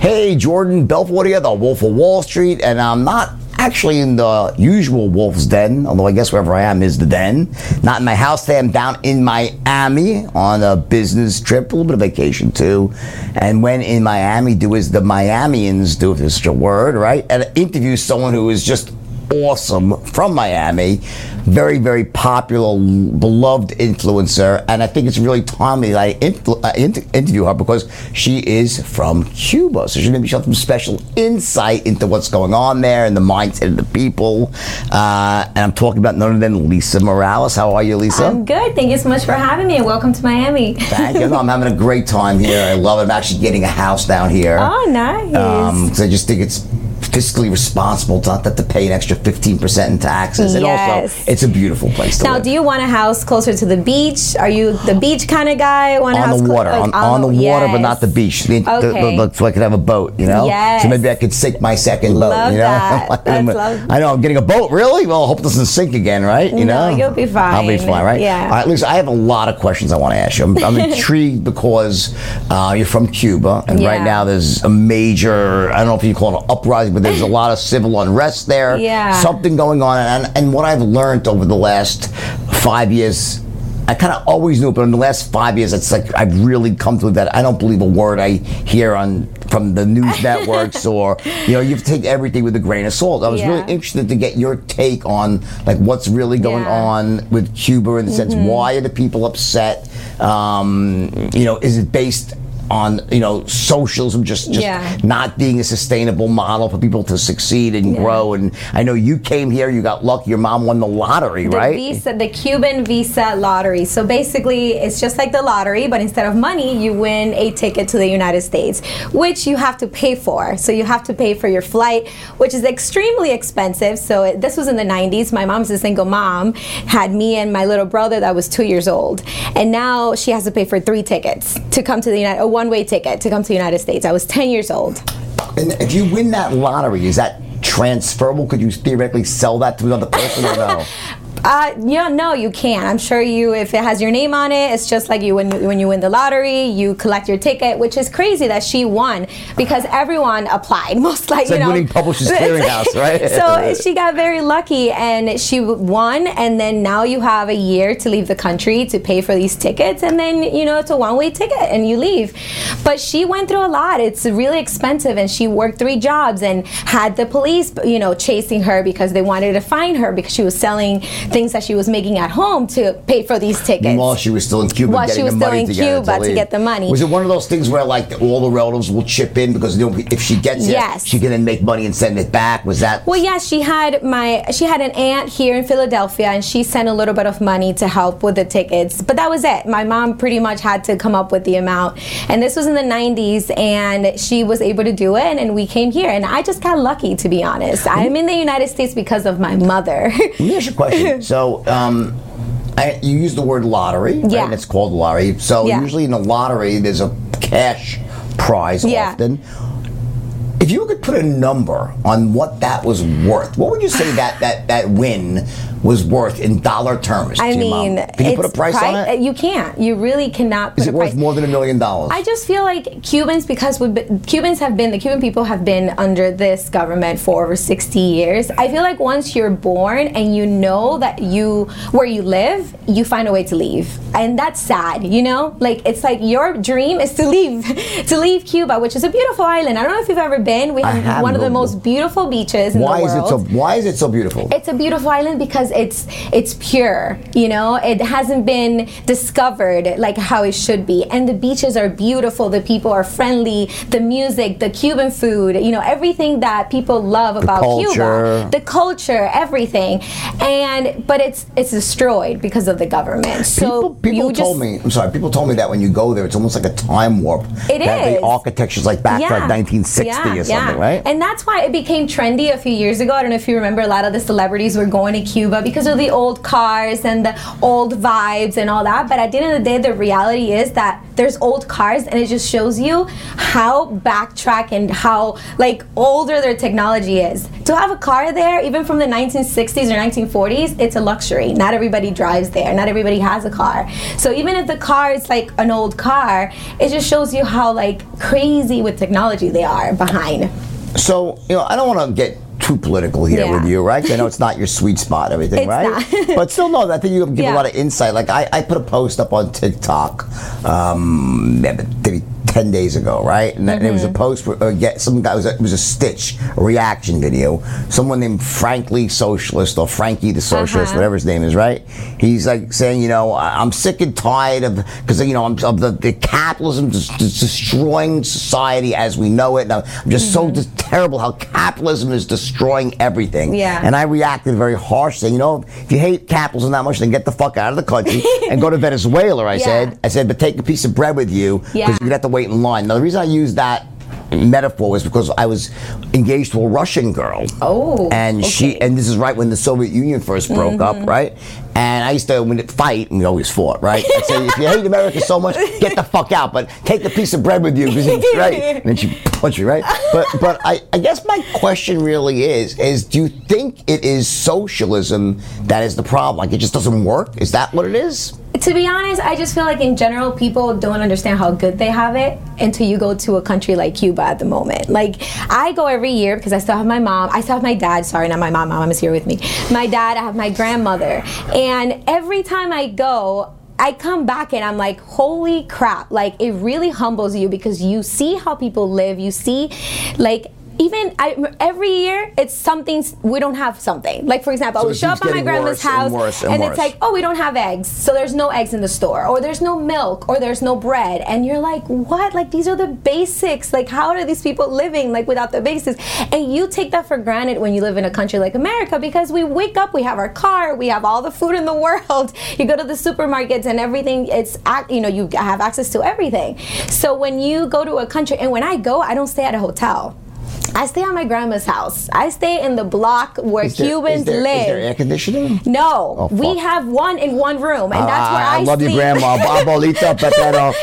Hey, Jordan Belfort here, the Wolf of Wall Street, and I'm not actually in the usual Wolf's Den, although I guess wherever I am is the den. Not in my house today. I'm down in Miami on a business trip, a little bit of vacation too. And when in Miami, do as the Miamians do, if there's such a word, right? And interview someone who is just awesome from Miami, very, very popular, beloved influencer, and I think it's really timely that I interview her because she is from Cuba, so she's going to be showing some special insight into what's going on there and the mindset of the people. And I'm talking about none other than Lisa Morales. How are you, Lisa? I'm good. Thank you so much for having me, and welcome to Miami. Thank you. No, I'm having a great time here. I love it. I'm actually getting a house down here. Oh, nice. Because I just think it's fiscally responsible to not have to pay an extra 15% in taxes. And also, it's a beautiful place to live. Now, do you want a house closer to the beach? Are you the beach kind of guy? Want a house on the water, on the water, but not the beach. So I could have a boat, you know? Yes. So maybe I could sink my second boat, love you know? That. That's lovely. I know, I'm getting a boat, really? Well, I hope it doesn't sink again, right? You know? No, you'll be fine. I'll be fine, right? Yeah. All right, Lisa, I have a lot of questions I want to ask you. I'm intrigued because you're from Cuba, and right now there's a major, I don't know if you call it an uprising, but there's a lot of civil unrest there. Yeah. Something going on. And what I've learned over the last 5 years, I kind of always knew it, but in the last 5 years, it's like I've really come to that. I don't believe a word I hear from the news networks, or you have to take everything with a grain of salt. I was really interested to get your take on like what's really going on with Cuba in the sense, why are the people upset? Is it based on socialism just not being a sustainable model for people to succeed and grow? And I know you came here, you got lucky, your mom won the lottery, right? The Cuban Visa lottery. So basically it's just like the lottery, but instead of money you win a ticket to the United States, which you have to pay for. So you have to pay for your flight, which is extremely expensive. So this was in the 90s. My mom's a single mom, had me and my little brother that was 2 years old, and now she has to pay for 3 tickets to come to the United, a one-way ticket to come to the United States. I was 10 years old. And if you win that lottery, is that transferable? Could you theoretically sell that to another person or no? No, you can't. I'm sure if it has your name on it, it's just like when you win the lottery, you collect your ticket, which is crazy that she won because everyone applied. Most like, it's like winning Publishers Clearinghouse, right? So she got very lucky and she won, and then now you have a year to leave the country to pay for these tickets, and then it's a one-way ticket and you leave. But she went through a lot. It's really expensive, and she worked 3 jobs and had the police chasing her because they wanted to find her because she was selling things that she was making at home to pay for these tickets. While she was still in Cuba, while she was still in Cuba to get the money. Was it one of those things where like all the relatives will chip in because if she gets it, she can then make money and send it back? Was that? Well, yes. She had an aunt here in Philadelphia, and she sent a little bit of money to help with the tickets, but that was it. My mom pretty much had to come up with the amount, and this was in the 90s, and she was able to do it, and we came here, and I just got lucky, to be honest. I'm in the United States because of my mother. Let me ask you a question. So, you use the word lottery, right? And it's called lottery. So usually in a lottery, there's a cash prize often. If you could put a number on what that was worth, what would you say that win was worth in dollar terms? I mean, can you put a price on it? You can't. You really cannot put a price. Is it worth more than $1 million? I just feel like Cubans, because the Cuban people have been under this government for over 60 years. I feel like once you're born and you know that where you live, you find a way to leave, and that's sad. Like it's like your dream is to leave Cuba, which is a beautiful island. I don't know if you've ever been. We have one of the most beautiful beaches in the world. Why is it so beautiful? It's a beautiful island because it's pure. It hasn't been discovered like how it should be, and the beaches are beautiful. The people are friendly. The music, the Cuban food, everything that people love about Cuba, the culture, everything, but it's destroyed because of the government. So people told me that when you go there, it's almost like a time warp. It is. The architecture's like back to like 1960 or something, right? And that's why it became trendy a few years ago. I don't know if you remember, a lot of the celebrities were going to Cuba because of the old cars and the old vibes and all that. But at the end of the day, the reality is that there's old cars, and it just shows you how backtrack and how like older their technology is. To have a car there, even from the 1960s or 1940s, it's a luxury. Not everybody drives there. Not everybody has a car. So even if the car is like an old car, it just shows you how like crazy with technology they are behind. So, I don't want to get too political here with you, right? I know it's not your sweet spot, everything, It's right? not. But still, no, I think you give a lot of insight. Like, I put a post up on TikTok maybe 10 days ago, right? And it was a post where some guy, it was a Stitch, a reaction video. Someone named Frankly Socialist, or Frankie the Socialist, whatever his name is, right? He's like saying, I'm sick and tired of, because, of the capitalism just destroying society as we know it. And I'm just so terrible how capitalism is destroying everything. Yeah. And I reacted very harsh, saying, if you hate capitalism that much, then get the fuck out of the country and go to Venezuela, I said, but take a piece of bread with you, because you'd have to wait in line. Now, the reason I use that metaphor was because I was engaged to a Russian girl. Oh. And and this is right when the Soviet Union first broke up, right? And I used to fight, and we always fought, right? I'd say, if you hate America so much, get the fuck out, but take the piece of bread with you, right? And then she punch you, right? But I guess my question really is do you think it is socialism that is the problem? Like, it just doesn't work? Is that what it is? To be honest, I just feel like in general people don't understand how good they have it until you go to a country like Cuba at the moment. Like, I go every year because I still have my mom. I still have my dad. Sorry, not my mom. My mom is here with me. My dad, I have my grandmother. And every time I go, I come back and I'm like, holy crap. Like, it really humbles you because you see how people live. You see, like, every year it's something, we don't have something. Like, for example, I would show up at my grandma's house and it's like, oh, we don't have eggs, so there's no eggs in the store, or there's no milk, or there's no bread, and you're like, what? Like, these are the basics. Like, how are these people living like without the basics? And you take that for granted when you live in a country like America, because we wake up, we have our car, we have all the food in the world, you go to the supermarkets and everything, you have access to everything. So when you go to a country, and when I go, I don't stay at a hotel. I stay at my grandma's house. I stay in the block where Cubans live. Is there air conditioning? No. We have one in one room, and that's where I love sleep. Your grandma. Abuelita, pero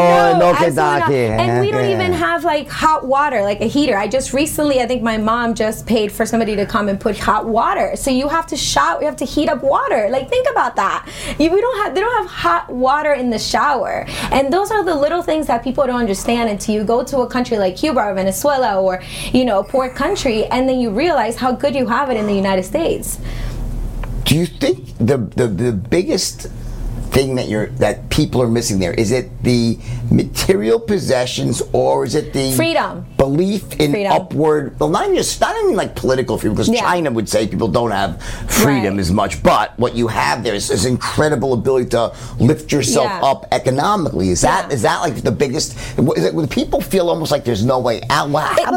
no quedate. And we don't even have like hot water, like a heater. I think my mom just paid for somebody to come and put hot water. So you have to shower, you have to heat up water. Like, think about that. They don't have hot water in the shower. And those are the little things that people don't understand until you go to a country like Cuba or Venezuela, or a poor country, and then you realize how good you have it in the United States. Do you think the biggest thing that people are missing there, is it the material possessions, or is it the freedom, belief in upward, well, not even like political freedom, because China would say people don't have freedom as much, but what you have there is this incredible ability to lift yourself up economically. Is that like the biggest, when people feel almost like there's no way out?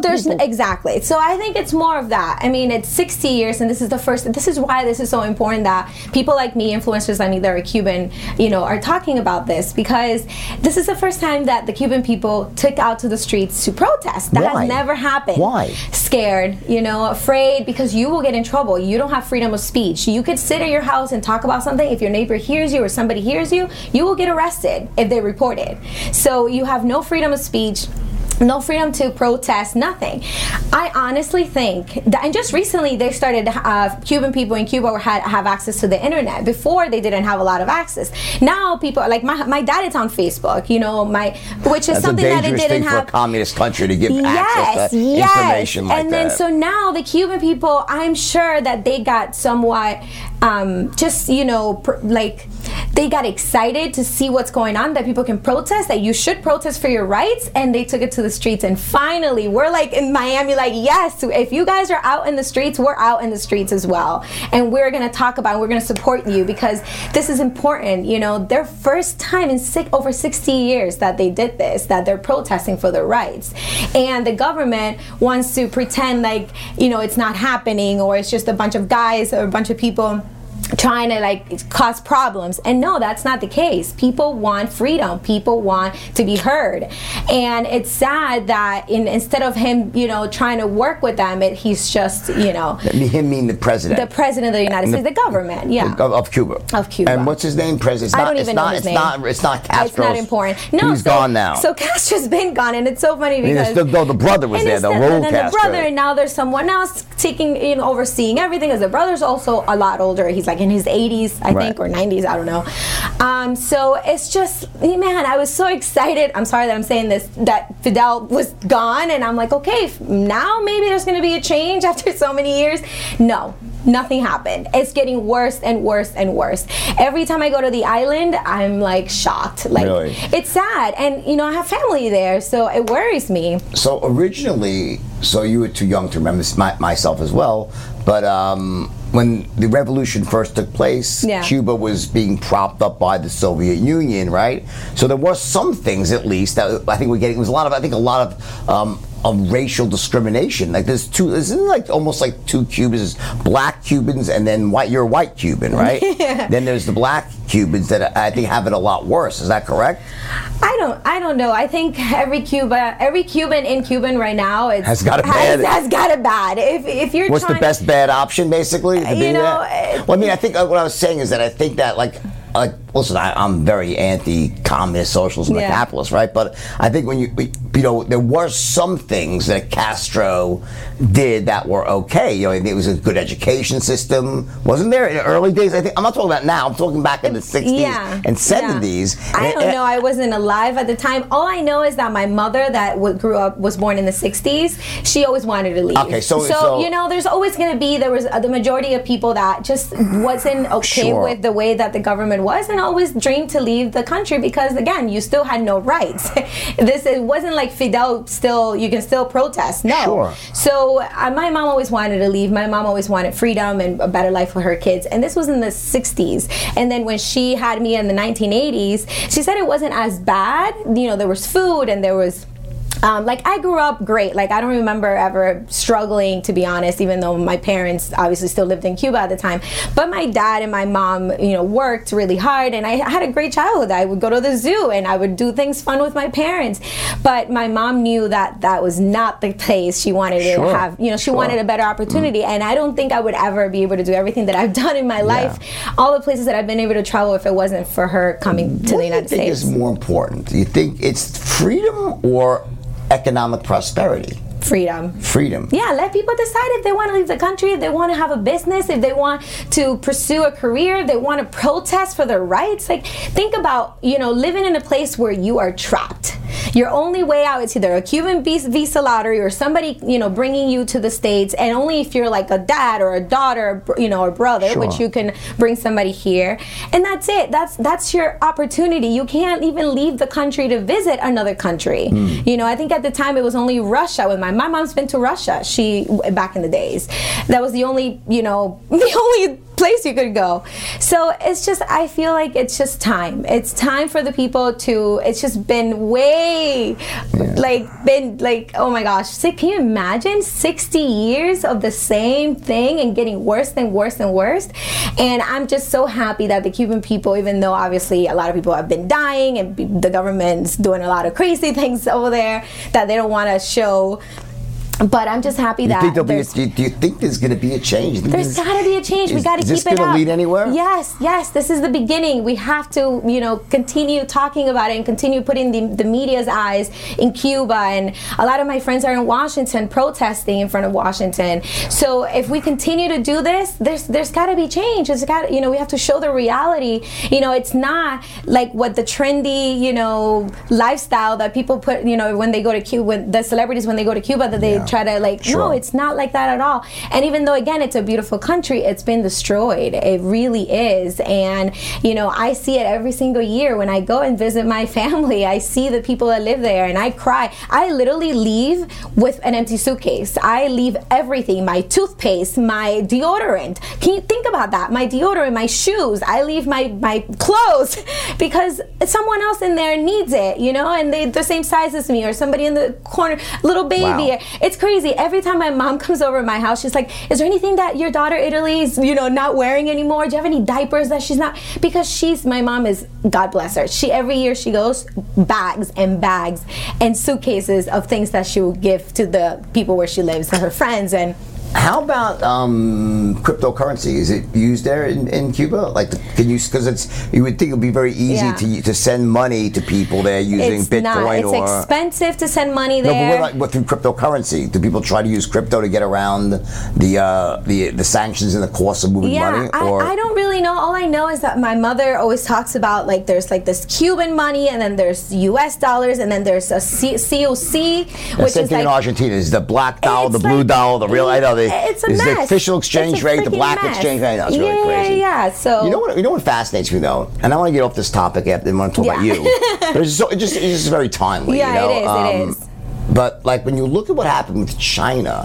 Exactly. So I think it's more of that. I mean, it's 60 years, and this is why this is so important that people like me, influencers like me that are Cuban, are talking about this, because this is the first time that the Cuban people took out to the streets to protest. That has never happened. Why? Scared, afraid, because you will get in trouble. You don't have freedom of speech. You could sit at your house and talk about something. If your neighbor hears you or somebody hears you, you will get arrested if they report it. So you have no freedom of speech, no freedom to protest, nothing. I honestly think that, and just recently they started, Cuban people in Cuba have access to the internet. Before, they didn't have a lot of access. Now people, like my dad is on Facebook, which is something that it didn't have. That's a dangerous thing for a communist country to give access to information like that. And then so now the Cuban people, I'm sure that they got somewhat, they got excited to see what's going on, that people can protest, that you should protest for your rights, and they took it to the streets. And finally, we're like in Miami, like, yes, if you guys are out in the streets, we're out in the streets as well, and we're going to talk about it, we're going to support you, because this is important. Their first time in over 60 years that they did this, that they're protesting for their rights, and the government wants to pretend like it's not happening, or it's just a bunch of guys or a bunch of people trying to like cause problems. And no, that's not the case. People want freedom. People want to be heard. And it's sad that instead of him, you know, trying to work with them, he's just, you know, him mean the president. The president of the United States, the government, yeah, of Cuba. Of Cuba. And what's his name? President. I don't even know his name. It's not Castro. It's not important. No, he's gone now. So Castro's been gone, and it's so funny because the brother was there, the Raul Castro. The brother, and now there's someone else taking, you know, overseeing everything. Because the brother's also a lot older. He's like in his 80s, I think, or 90s. I don't know. So it's just, man, I was so excited. I'm sorry that I'm saying this, that Fidel was gone, and I'm like, okay, now maybe there's going to be a change after so many years. No. Nothing happened. It's getting worse and worse and worse. Every time I go to the island, I'm like shocked. Like, really? It's sad. And, you know, I have family there, so it worries me. So originally, so you were too young to remember this, myself as well, but when the revolution first took place, Cuba was being propped up by the Soviet Union, right? So there were some things, at least, that I think we're getting. It was a lot of racial discrimination. Like isn't like almost like two Cubans, black Cubans and then you're a white Cuban, right? Yeah. Then there's the black Cubans that I think have it a lot worse. Is that correct? I don't know. I think every Cuban in Cuban right now has got it bad. Has got it bad. If you're what's the best bad option, basically? You know, well, I mean, I think what I was saying is that I think that listen, I'm very anti-communist, socialist, and capitalist, right? But I think when you know, there were some things that Castro did that were okay. You know, it was a good education system, wasn't there in the early days? I think I'm not talking about now. I'm talking back in the 60s and 70s. Yeah. I don't know. I wasn't alive at the time. All I know is that my mother, that was born in the 60s, she always wanted to leave. Okay, so you know, there's always going to be the majority of people that just wasn't okay with the way that the government was, and always dreamed to leave the country because, again, you still had no rights. It wasn't like Fidel you can still protest. No. Sure. So my mom always wanted to leave. My mom always wanted freedom and a better life for her kids. And this was in the 60s. And then when she had me in the 1980s, she said it wasn't as bad. You know, there was food and there was like, I grew up great. Like, I don't remember ever struggling, to be honest, even though my parents obviously still lived in Cuba at the time. But my dad and my mom, you know, worked really hard, and I had a great childhood. I would go to the zoo and I would do things fun with my parents. But my mom knew that that was not the place she wanted to have. You know, she wanted a better opportunity. And I don't think I would ever be able to do everything that I've done in my life, all the places that I've been able to travel, if it wasn't for her coming to the United States. What do you think is more important? Do you think it's freedom or economic prosperity? Freedom. Yeah, let people decide if they want to leave the country, if they want to have a business, if they want to pursue a career, if they want to protest for their rights. Like, think about, you know, living in a place where you are trapped. Your only way out is either a Cuban visa lottery or somebody, you know, bringing you to the States, and only if you're like a dad or a daughter, you know, or brother, which you can bring somebody here. And that's it. That's your opportunity. You can't even leave the country to visit another country. You know, I think at the time it was only Russia. With my mom's been to Russia. Back in the days, that was the only, you know, the only place you could go. So it's just, I feel like it's just time. It's time for the people to, it's just been oh my gosh, can you imagine 60 years of the same thing and getting worse and worse and worse? And I'm just so happy that the Cuban people, even though obviously a lot of people have been dying and the government's doing a lot of crazy things over there that they don't want to show, but I'm just happy that. Do you think there's going to be a change? There's got to be a change. We got to keep it up. Is this going to lead anywhere? Yes. This is the beginning. We have to, you know, continue talking about it and continue putting the media's eyes in Cuba. And a lot of my friends are in Washington protesting in front of Washington. So if we continue to do this, there's got to be change. We have to show the reality. You know, it's not like what the trendy, you know, lifestyle that people put, you know, when they go to Cuba, the celebrities when they go to Cuba, that they try to no, it's not like that at all. And even though, again, it's a beautiful country, it's been destroyed. It really is. And, you know, I see it every single year when I go and visit my family. I see the people that live there and I cry. I literally leave with an empty suitcase. I leave everything, my toothpaste, my deodorant. Can you think about that? My deodorant, my shoes. I leave my clothes because someone else in there needs it, you know, and they're the same size as me, or somebody in the corner, little baby. It's crazy. Every time my mom comes over to my house, she's like, is there anything that your daughter Italy is, not wearing anymore? Do you have any diapers that she's not? Because my mom is, God bless her, every year she goes, bags and bags and suitcases of things that she will give to the people where she lives, to her friends. And how about cryptocurrency? Is it used there in Cuba? Like, because you would think it would be very easy to send money to people there using Bitcoin. Not. It's expensive to send money there. No, but through cryptocurrency, do people try to use crypto to get around the sanctions and the cost of moving money? Or? I don't really know. All I know is that my mother always talks about, like, there's like this Cuban money, and then there's U.S. dollars, and then there's a COC, which same is thing like in Argentina. Is the black dollar, the blue dollar, the real? I know. It's a mess. The official exchange rate, the black exchange rate. No, it's really crazy. Yeah. So you know what fascinates me though, and I want to get off this topic after I want to talk about you. But it's just very timely. It is. But like when you look at what happened with China,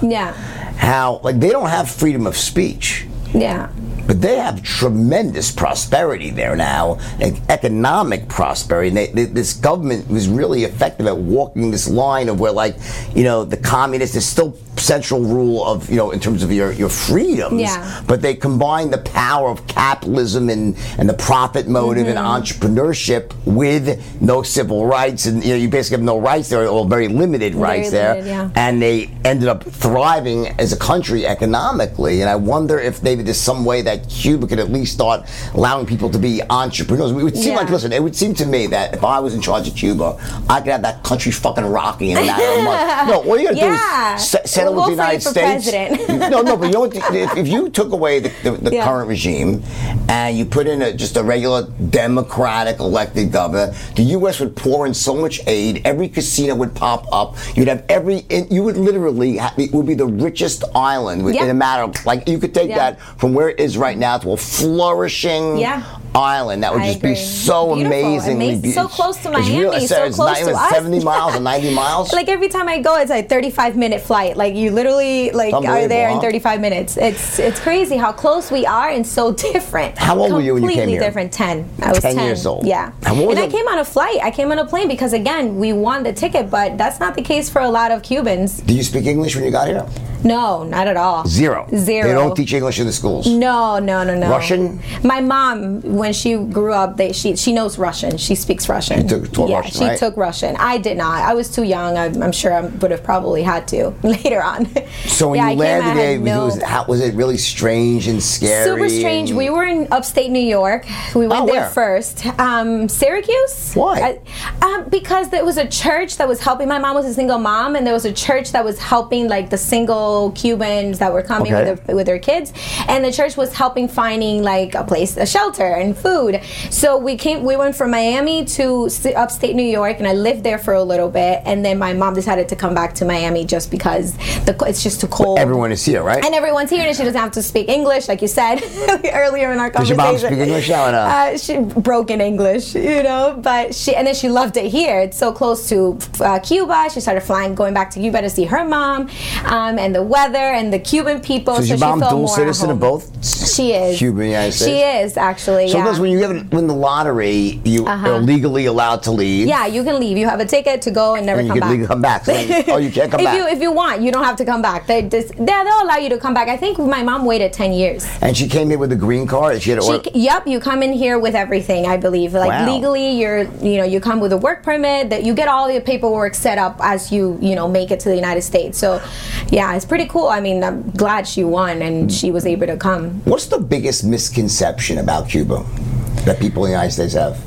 how like they don't have freedom of speech. Yeah. But they have tremendous prosperity there now, like economic prosperity. And this government was really effective at walking this line of where, like, the communists, there's still central rule of, in terms of your freedoms. Yeah. But they combine the power of capitalism and the profit motive and entrepreneurship with no civil rights. And, you basically have no rights there, or very limited rights there. Yeah. And they ended up thriving as a country economically. And I wonder if maybe there's some way that Cuba could at least start allowing people to be entrepreneurs. It would seem like, listen, it would seem to me that if I was in charge of Cuba, I could have that country fucking rocking in a matter of months. No, all you gotta do is settle with the United States. No, but if you took away the current regime and you put in just a regular democratic elected governor, the U.S. would pour in so much aid, every casino would pop up, you'd have you would literally, it would be the richest island in a matter of, like, you could take that from where it is right now to a flourishing island. That would just be so amazingly beautiful. So close to Miami, so close to us. 70 miles or 90 miles. Like every time I go, it's like 35-minute flight. Like you literally are there in 35 minutes. It's crazy how close we are and so different. How old were you when you came here? Completely different. 10. I was 10 years old. Yeah. And I came on a flight. I came on a plane because, again, we won the ticket, but that's not the case for a lot of Cubans. Do you speak English when you got here? No, not at all. Zero. They don't teach English in the schools? No. Russian? My mom, when she grew up, she knows Russian. She speaks Russian. You took Russian, right? She took Russian. I did not. I was too young. I'm sure I would have probably had to later on. So when you landed there, was it really strange and scary? Super strange. We were in upstate New York. We went there first. Syracuse. Why? Because there was a church that was helping. My mom was a single mom, and there was a church that was helping, like, the single Cubans that were coming with their kids, and the church was helping finding, like, a shelter and food. So we went from Miami to upstate New York, and I lived there for a little bit, and then my mom decided to come back to Miami just because it's just too cold. Everyone is here, right? And everyone's here, and she doesn't have to speak English, like you said earlier in our conversation. Does your mom speak English now or no? She broken English, but then she loved it here. It's so close to Cuba. She started going back to Cuba to see her mom, and the weather and the Cuban people. So is your mom dual citizen of both? She is. Cuban, United States? She is, actually, Sometimes when you win the lottery, you are legally allowed to leave. Yeah, you can leave. You have a ticket to go and never come back. You can legally come back. So you can't come back. If you want, you don't have to come back. They'll allow you to come back. I think my mom waited 10 years. And she came here with a green card? Yep, you come in here with everything, I believe. Like, legally, you come with a work permit, that you get all your paperwork set up as you make it to the United States. So, yeah, it's pretty cool. I mean, I'm glad she won and she was able to come. What's the biggest misconception about Cuba that people in the United States have?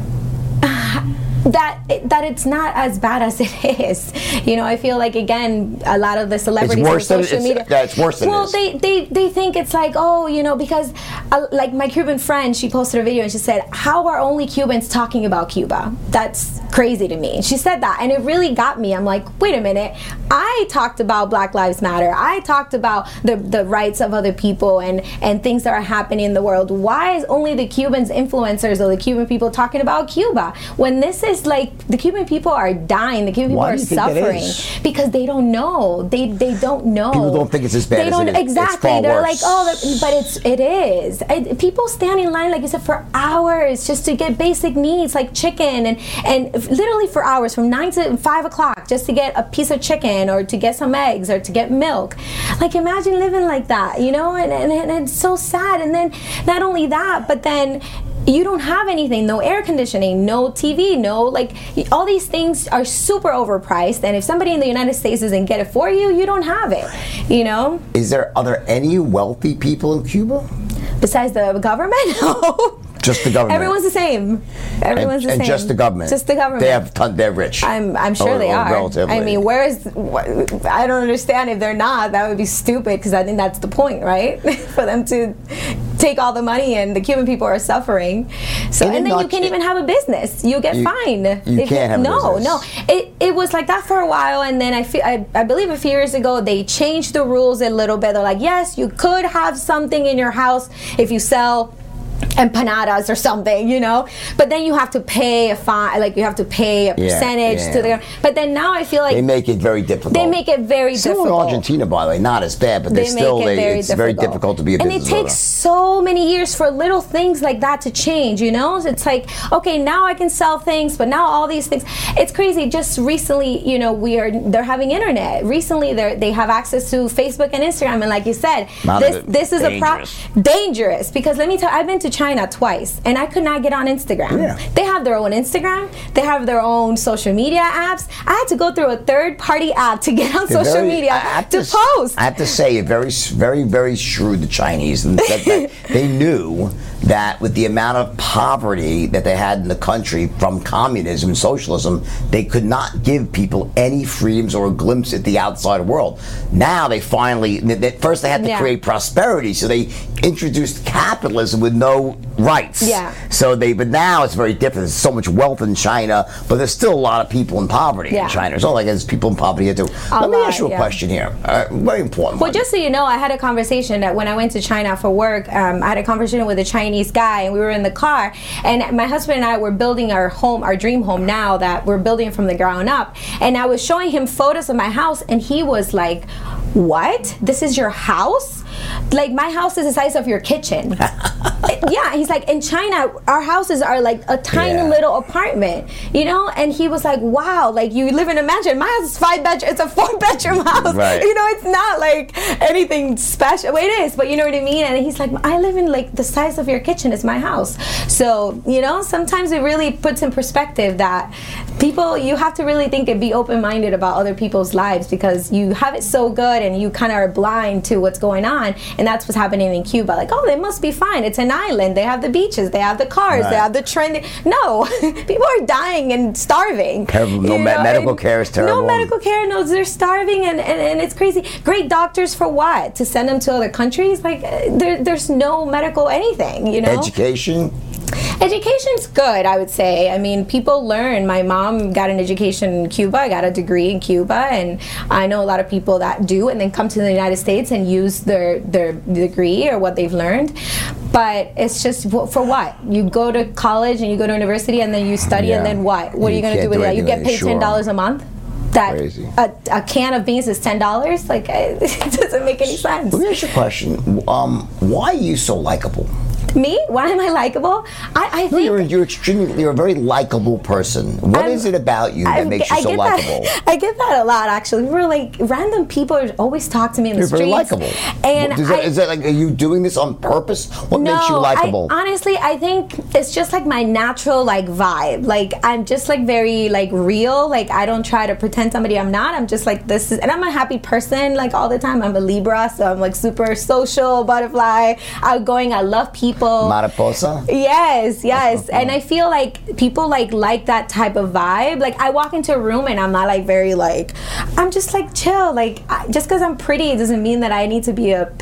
That it's not as bad as it is. I feel like, again, a lot of the celebrities on social media. It's worse than it is. Well, they think it's like, because like my Cuban friend, she posted a video and she said, how are only Cubans talking about Cuba? That's crazy to me. She said that, and it really got me. I'm like, wait a minute. I talked about Black Lives Matter. I talked about the rights of other people and things that are happening in the world. Why is only the Cubans influencers or the Cuban people talking about Cuba when this is is like the Cuban people are dying. The Cuban people Why are do you think that suffering is? because they don't know. They don't know. People don't think it's as bad They as don't it is. exactly. It's far They're worse. like, oh, but it is. People stand in line, like you said, for hours just to get basic needs like chicken and literally for hours from 9 to 5 o'clock just to get a piece of chicken or to get some eggs or to get milk. Like imagine living like that, you know, and it's so sad. And then not only that, but then you don't have anything, no air conditioning, no TV, no, like, all these things are super overpriced, and if somebody in the United States doesn't get it for you, you don't have it, you know? Are there any wealthy people in Cuba? Besides the government? No. Just the government. Everyone's the same. Everyone's the same. And just the government. Just the government. They're rich. I'm sure they are. Relatively. I mean, I don't understand if they're not. That would be stupid because I think that's the point, right? For them to take all the money and the Cuban people are suffering. So and then you can't even have a business. You get fined. You can't have a business. No. It was like that for a while, and then I believe a few years ago they changed the rules a little bit. They're like, yes, you could have something in your house if you sell empanadas or something, you know, but then you have to pay a fine, like you have to pay a percentage to the. But then now I feel like they make it very difficult. They make it very difficult. In Argentina, by the way, not as bad, but it's very difficult to be a business owner. And it takes so many years for little things like that to change, you know. It's like, okay, now I can sell things, but now all these things, it's crazy. Just recently, you know, they're having internet. Recently, they have access to Facebook and Instagram, and like you said, this is dangerous because let me tell you, I've been to China twice and I could not get on Instagram. Yeah. They have their own Instagram, they have their own social media apps. I had to go through a third-party app to get on social media to post. I have to say, very, very, very shrewd, the Chinese, and that they knew that with the amount of poverty that they had in the country from communism and socialism, they could not give people any freedoms or a glimpse at the outside world. Now they finally, first they had to create prosperity, so they introduced capitalism with no rights. Yeah. But now it's very different. There's so much wealth in China, but there's still a lot of people in poverty in China. It's not like there's people in poverty here too. Let me ask you a question here. Very important one. Well, just so you know, I had a conversation that when I went to China for work, I had a conversation with a Chinese guy, and we were in the car, and my husband and I were building our home, our dream home now that we're building from the ground up, and I was showing him photos of my house, and he was like, what? This is your house? Like, my house is the size of your kitchen. Yeah, he's like, in China, our houses are like a tiny little apartment, you know? And he was like, wow, like you live in a mansion. My house is 5 bedroom, it's a 4-bedroom house. Right. You know, it's not like anything special. Well, it is, but you know what I mean? And he's like, I live in like the size of your kitchen is my house. So, you know, sometimes it really puts in perspective that people, you have to really think and be open-minded about other people's lives because you have it so good and you kind of are blind to what's going on. And that's what's happening in Cuba. Like, oh, they must be fine. It's an island. They have the beaches. They have the cars. They have the train. No, people are dying and starving. Terrible. No medical care is terrible. No medical care. No, they're starving and it's crazy. Great doctors for what? To send them to other countries? Like, there's no medical anything, you know? Education? Education's good, I would say. I mean, people learn. My mom got an education in Cuba. I got a degree in Cuba, and I know a lot of people that do and then come to the United States and use their degree or what they've learned. But it's just, for what? You go to college and you go to university and then you study and then what? What are you going to do with that? You get paid $10 a month? That a can of beans is $10? Like, it doesn't make any sense. Let me ask you a question. Why are you so likable? Me? Why am I likable? I think you're a very likable person. What is it about you that makes you so likable? I get that a lot, actually. We're like, random people always talk to me in the streets. You're very likable. And is that like, are you doing this on purpose? What makes you likable? Honestly, I think it's just like my natural like vibe. Like, I'm just like very like real. Like, I don't try to pretend somebody I'm not. I'm just like, this is, and I'm a happy person like all the time. I'm a Libra, so I'm like super social, butterfly, outgoing. I love people. Mariposa? Yes. And I feel like people like that type of vibe. Like, I walk into a room and I'm not like very like, I'm just like chill. Like, just because I'm pretty doesn't mean that I need to be a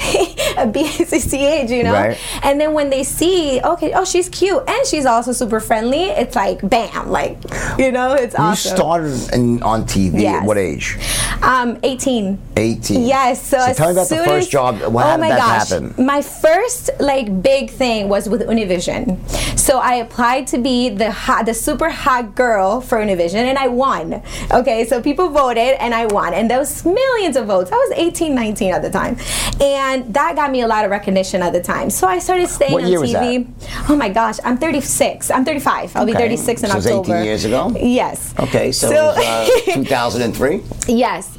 BACCH, you know? Right. And then when they see, okay, oh, she's cute and she's also super friendly, it's like, bam, like, you know, it's awesome. You started on TV at what age? 18. 18. Yes. So tell me about the first job. How did that happen? My first big thing was with Univision. So I applied to be the super hot girl for Univision, and I won. Okay, so people voted, and I won, and there was millions of votes. I was 18, 19 at the time, and that got me a lot of recognition at the time. So I started staying on TV. Was that? Oh my gosh, I'm 36. I'm 35. I'll be 36 in October. So it was 18 years ago? Yes. Okay, so it was 2003? Yes.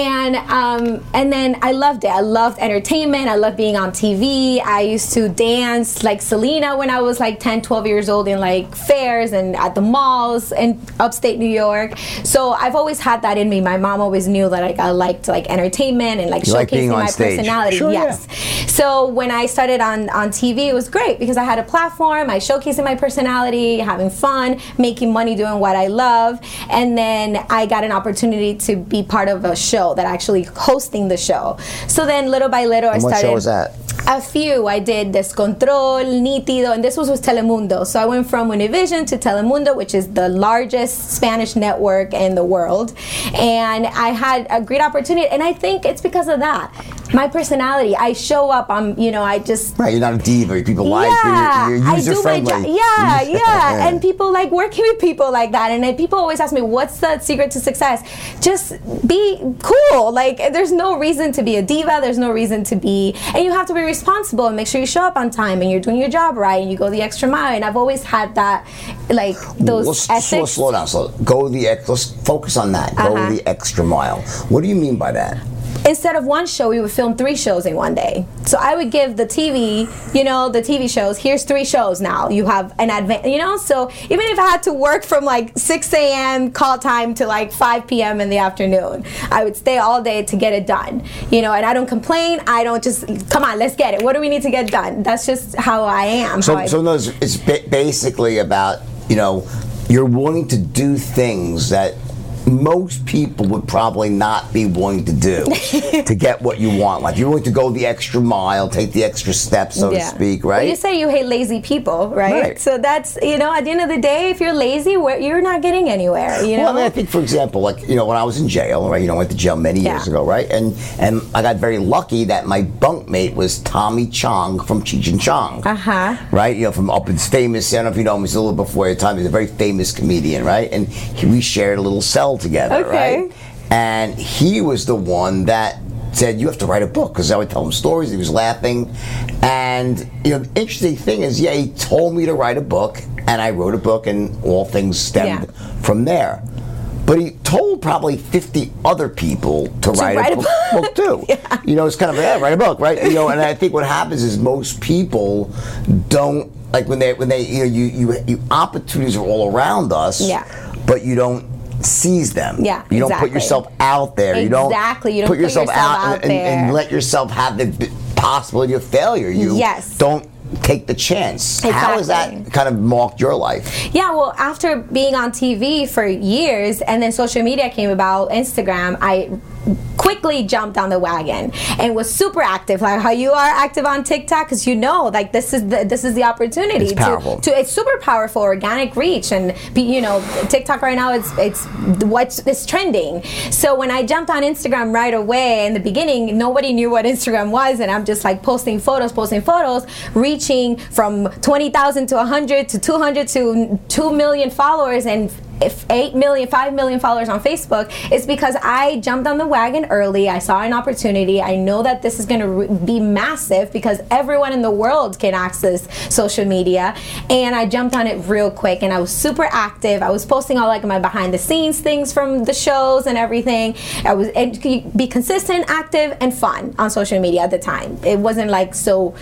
And then I loved it. I loved entertainment. I loved being on TV. I used to dance like Selena when I was like 10, 12 years old in like fairs and at the malls in upstate New York. So I've always had that in me. My mom always knew that I liked like entertainment and like showcasing my personality. Sure, yes. Yeah. So when I started on TV, it was great because I had a platform. I showcasing my personality, having fun, making money doing what I love. And then I got an opportunity to be part of a show that actually hosting the show. So then little by little I started. What show was that? A few. I did Descontrol, Nítido, and this was with Telemundo. So I went from Univision to Telemundo, which is the largest Spanish network in the world. And I had a great opportunity, and I think it's because of that. My personality. I show up, I just... Right, you're not a diva. People like you. You're user-friendly. Yeah. And people like working with people like that. And then people always ask me, what's the secret to success? Just be cool. Like, there's no reason to be a diva. There's no reason to be... And you have to be responsible and make sure you show up on time and you're doing your job right and you go the extra mile. And I've always had that, like, those ethics. Slow down. Let's focus on that. Go the extra mile. What do you mean by that? Instead of one show, we would film 3 shows in one day. So I would give the TV, the TV shows, here's 3 shows now. You have an advance, so even if I had to work from like 6 a.m. call time to like 5 p.m. in the afternoon, I would stay all day to get it done. And I don't complain. I don't just, come on, let's get it. What do we need to get done? That's just how I am. So it's basically about, you're willing to do things that most people would probably not be willing to do to get what you want. Like, you're willing to go the extra mile, take the extra steps, so to speak, right? Well, you say you hate lazy people, right? So that's, at the end of the day, if you're lazy, you're not getting anywhere, Well, I think, for example, like, when I was in jail, right, I went to jail many years ago, right? And I got very lucky that my bunkmate was Tommy Chong from Cheech and Chong. Right? From up in famous, I don't know if you know him, he's a little before your time, he's a very famous comedian, right? And we shared a little cell together, right? And he was the one that said, you have to write a book, because I would tell him stories, he was laughing. And the interesting thing is, he told me to write a book, and I wrote a book, and all things stemmed from there. But he told probably 50 other people to write a book too. It's kind of, write a book, right? And I think what happens is most people don't, like, when they opportunities are all around us, but you don't seize them. You don't put yourself out there. You don't put yourself out and let yourself have the possibility of failure. You don't take the chance. How has that kind of marked your life? Yeah, well, after being on TV for years and then social media came about, Instagram, I quickly jumped on the wagon and was super active, like how you are active on TikTok, because like this is the opportunity. It's powerful. It's super powerful, organic reach, and TikTok right now it's trending. So when I jumped on Instagram right away, in the beginning nobody knew what Instagram was, and I'm just like posting photos, reaching from 20,000 to 100 to 200 to 2 million followers, and 5 million followers on Facebook. Is because I jumped on the wagon early. I saw an opportunity. I know that this is going to be massive because everyone in the world can access social media, and I jumped on it real quick, and I was super active. I was posting all like my behind the scenes things from the shows and everything. I was be consistent, active, and fun on social media at the time. It wasn't like so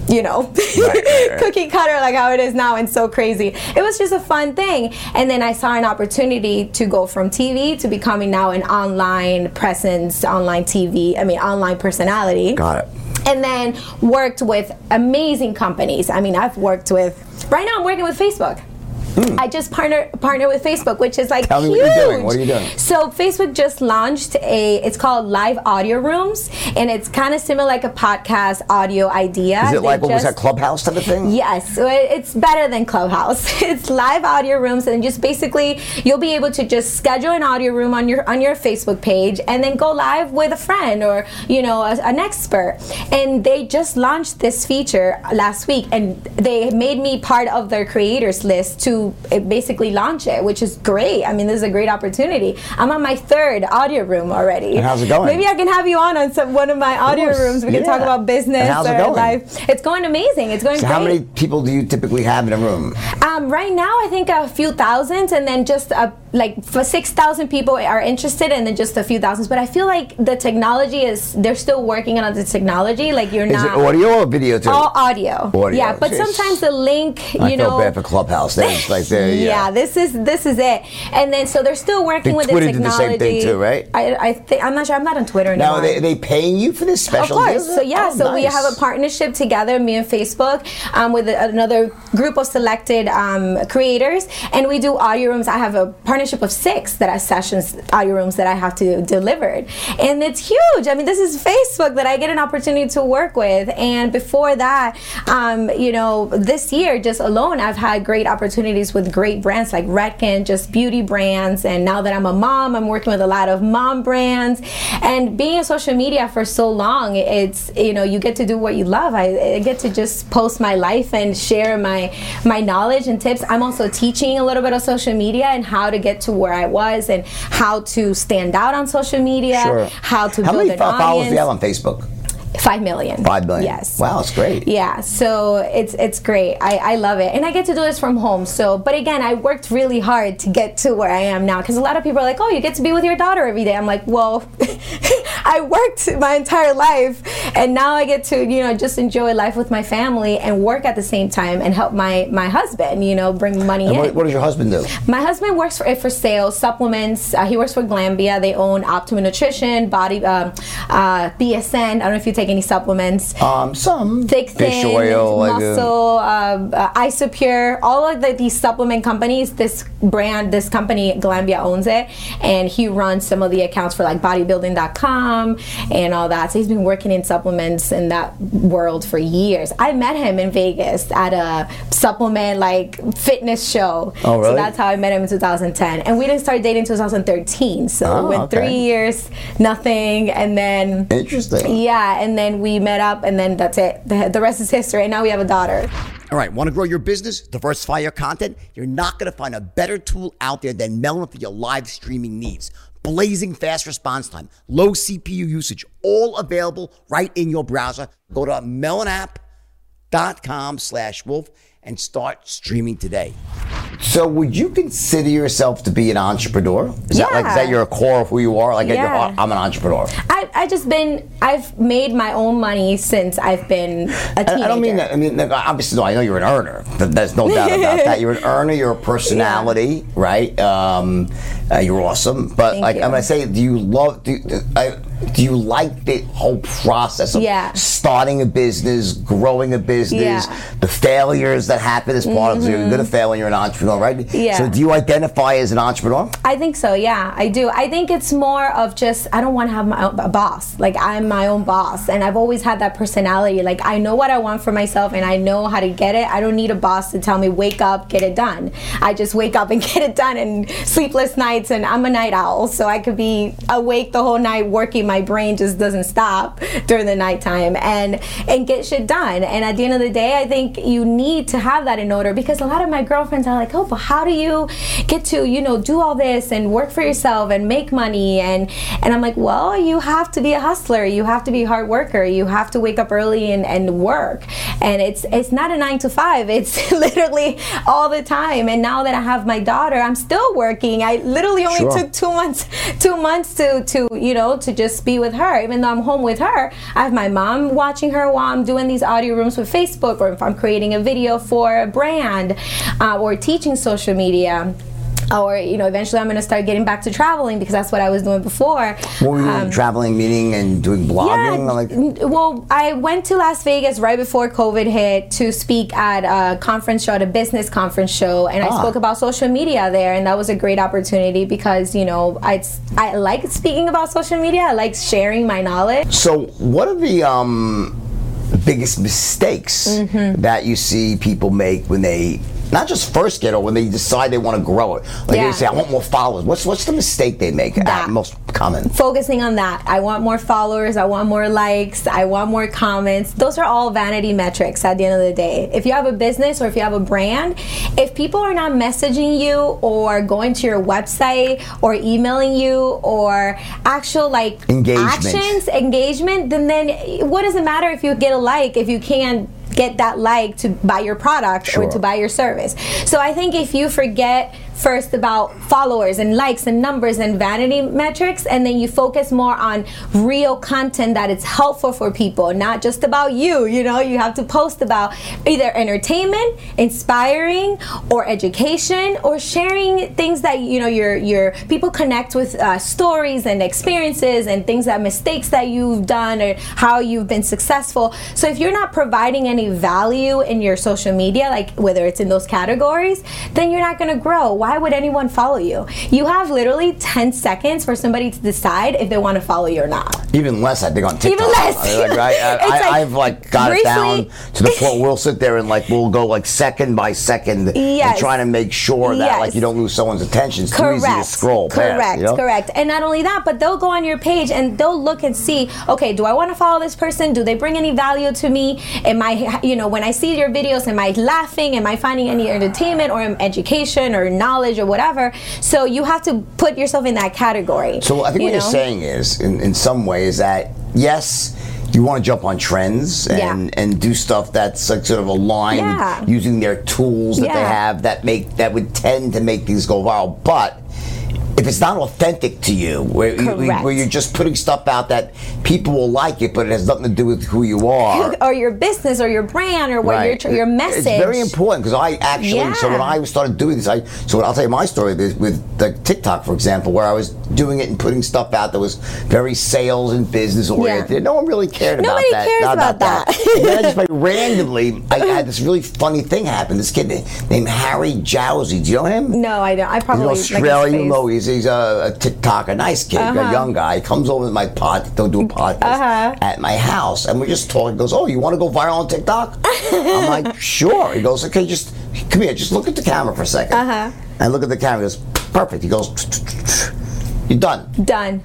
cookie cutter like how it is now and so crazy. It was just a fun thing. And then I saw an opportunity to go from TV to becoming now an online presence, online personality. Got it. And then worked with amazing companies. I've worked with, right now I'm working with Facebook. I just partner with Facebook, which is like Tell me huge. what you're doing. What are you doing? So Facebook just launched it's called Live Audio Rooms, and it's kind of similar like a podcast audio idea. Is it like, what was that, Clubhouse type of thing? Yes, so it's better than Clubhouse. It's live audio rooms, and just basically you'll be able to just schedule an audio room on your Facebook page, and then go live with a friend or an expert. And they just launched this feature last week, and they made me part of their creators list to basically launch it, which is great. I mean, this is a great opportunity. I'm on my 3rd audio room already. And how's it going? Maybe I can have you on one of my audio rooms. We can talk about business. And how's it going? Life. It's going amazing. It's going so great. How many people do you typically have in a room? Right now, I think a few thousands, and then just like for 6,000 people are interested, and then just a few thousands. But I feel like the technology they're still working on the technology. Like Is it audio or video too? All audio. Yeah, but sometimes the link, I feel bad for Clubhouse. There's like yeah, this is it. And then so they're still working with Twitter the technology. Did the same thing too, right? I think I'm not sure. I'm not on Twitter anymore. Now are they paying you for this special? Of course. Deal? So yeah, so nice. we have a partnership together, me and Facebook, with another group of selected creators, and we do audio rooms. I have a partnership of 6 that are sessions, audio rooms that I have to deliver, and it's huge. I mean, this is Facebook that I get an opportunity to work with, and before that, this year just alone, I've had great opportunities with great brands like Redken, just beauty brands, and now that I'm a mom, I'm working with a lot of mom brands, and being in social media for so long, it's you get to do what you love. I get to just post my life and share my knowledge and tips. I'm also teaching a little bit of social media and how to get to where I was and how to stand out on social media, how to build an audience. How many followers do you have on Facebook? 5 million. 5 million. Yes. Wow, it's great. Yeah, so it's great. I love it, and I get to do this from home. So, but again, I worked really hard to get to where I am now, because a lot of people are like, "Oh, you get to be with your daughter every day." I'm like, well, I worked my entire life, and now I get to just enjoy life with my family and work at the same time and help my husband bring money in. What does your husband do? My husband works for sales, supplements. He works for Glambia. They own Optimum Nutrition, Body BSN. I don't know if you take any supplements. Some. Thick, fish thin, oil, muscle, Isopure, all of these supplement companies, this company, Glambia owns it, and he runs some of the accounts for like bodybuilding.com and all that. So he's been working in supplements in that world for years. I met him in Vegas at a supplement fitness show. Oh, really? So that's how I met him in 2010. And we didn't start dating in 2013. So went 3 years, nothing, and then... Interesting. Yeah, and then we met up, and then that's it. The rest is history. And now we have a daughter. All right, want to grow your business, diversify your content? You're not going to find a better tool out there than Melon for your live streaming needs. Blazing fast response time, low CPU usage, all available right in your browser. Go to melonapp.com/wolf and start streaming today. So would you consider yourself to be an entrepreneur? Is that your core of who you are? I'm an entrepreneur. I've made my own money since I've been a teenager. I don't mean that. I mean, obviously, no, I know you're an earner. There's no doubt about that. You're an earner. You're a personality, right? You're awesome. But I'm gonna say, do you like the whole process of starting a business, growing a business, the failures that happen as part of it? You're gonna fail when you're an entrepreneur, right? Yeah. So do you identify as an entrepreneur? I think so, yeah, I do. I think it's more of just, I don't want to have a boss. Like, I'm my own boss, and I've always had that personality. Like, I know what I want for myself, and I know how to get it. I don't need a boss to tell me, wake up, get it done. I just wake up and get it done, and sleepless nights, and I'm a night owl, so I could be awake the whole night working. My brain just doesn't stop during the nighttime, and get shit done. And at the end of the day, I think you need to have that in order, because a lot of my girlfriends are like, oh, but how do you get to, do all this and work for yourself and make money? And I'm like, well, you have to be a hustler. You have to be a hard worker. You have to wake up early and work. And it's not a 9 to 5. It's literally all the time. And now that I have my daughter, I'm still working. I literally only took 2 months to just be with her. Even though I'm home with her, I have my mom watching her while I'm doing these audio rooms with Facebook, or if I'm creating a video for a brand, or teaching social media. or eventually I'm going to start getting back to traveling because that's what I was doing before. What were you doing? Traveling, meeting, and doing blogging? Yeah, well, I went to Las Vegas right before COVID hit to speak at a conference show, at a business conference show, and I spoke about social media there, and that was a great opportunity because I like speaking about social media. I like sharing my knowledge. So what are the biggest mistakes that you see people make when they not just first get, or when they decide they want to grow it? Like they say, I want more followers. What's the mistake they make? Most common. Focusing on that. I want more followers. I want more likes. I want more comments. Those are all vanity metrics at the end of the day. If you have a business or if you have a brand, if people are not messaging you or going to your website or emailing you or actual engagement, then what does it matter if you get a like if you can't get that like to buy your product or to buy your service? So I think if you forget first about followers and likes and numbers and vanity metrics, and then you focus more on real content that is helpful for people, not just about you. You have to post about either entertainment, inspiring, or education, or sharing things that your people connect with, stories and experiences and things, that mistakes that you've done or how you've been successful. So if you're not providing any value in your social media, like whether it's in those categories, then you're not going to grow. Why would anyone follow you? You have literally 10 seconds for somebody to decide if they want to follow you or not. Even less, I think, on TikTok. Even less. I've got it down to the point we'll sit there and we'll go second by second and trying to make sure that you don't lose someone's attention. It's too easy to scroll past. Correct. And not only that, but they'll go on your page and they'll look and see, okay, do I want to follow this person? Do they bring any value to me? Am I, when I see your videos, am I laughing? Am I finding any entertainment or education or knowledge or whatever? So you have to put yourself in that category. So I think what you're saying is, in some ways, that yes, you want to jump on trends and do stuff that's sort of aligned with using their tools that they have that would tend to make these go viral. But if it's not authentic to you, where you're just putting stuff out that people will like it, but it has nothing to do with who you are, or your business, or your brand, or what your message. It's very important because I actually. So when I started doing this, I'll tell you my story with the TikTok, for example, where I was doing it and putting stuff out that was very sales and business oriented. No one really cared about that. Nobody cares about that. And then I just randomly, I had this really funny thing happen. This kid named Harry Jowsey. Do you know him? No, I don't. I probably he's Australian. He's a TikToker, a nice kid, a young guy. He comes over to my they'll do a podcast at my house, and we're just talking. He goes, "Oh, you want to go viral on TikTok?" I'm like, "Sure." He goes, "Okay, just come here. Just look at the camera for a second." I look at the camera. He goes, "Perfect." He goes, "You're done." Done.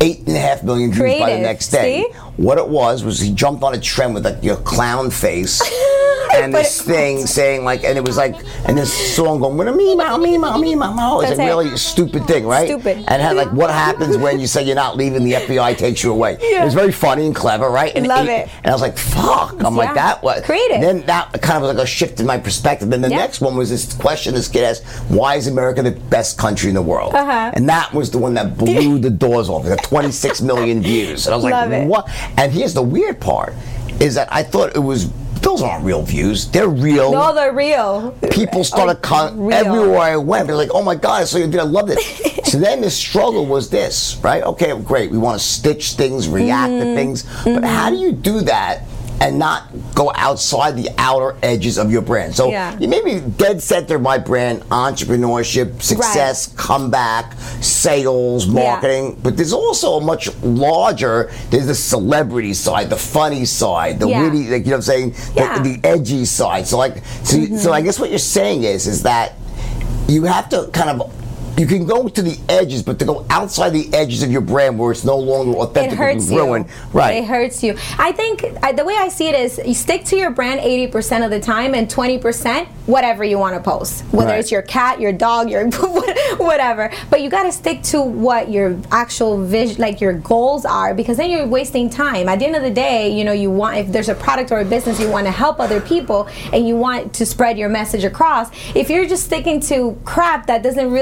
8.5 million views by the next day. See? What it was he jumped on a trend with your clown face. And this thing saying and it was and this song going, me mow. It's a really stupid thing, right? Stupid. And had what happens when you say you're not leaving, the FBI takes you away. It was very funny and clever, right? And Love it. And I was like, fuck. I'm like, that was creative. Then that kind of was a shift in my perspective. Then the next one was this question this kid asked, why is America the best country in the world? And that was the one that blew the doors off. It got 26 million views. And I was like, what? And here's the weird part, is that I thought it was, those aren't real views. They're real. No, they're real. People started everywhere I went. They're like, oh my God, so I loved it. So then the struggle was this, right? Okay, great. We want to stitch things, react to things. But how do you do that and not go outside the outer edges of your brand? So you may be dead center by brand, entrepreneurship, success, comeback, sales, marketing, but there's also a much larger, there's the celebrity side, the funny side, the witty, you know what I'm saying, the edgy side. So so I guess what you're saying is that you have to kind of, you can go to the edges, but to go outside the edges of your brand where it's no longer authentic, it hurts and ruined. Right. It hurts you. I think the way I see it is you stick to your brand 80% of the time, and 20% whatever you want to post, whether it's your cat, your dog, your whatever. But you got to stick to what your actual vision, your goals are, because then you're wasting time. At the end of the day, you want, if there's a product or a business, you want to help other people and you want to spread your message across. If you're just sticking to crap that doesn't really connect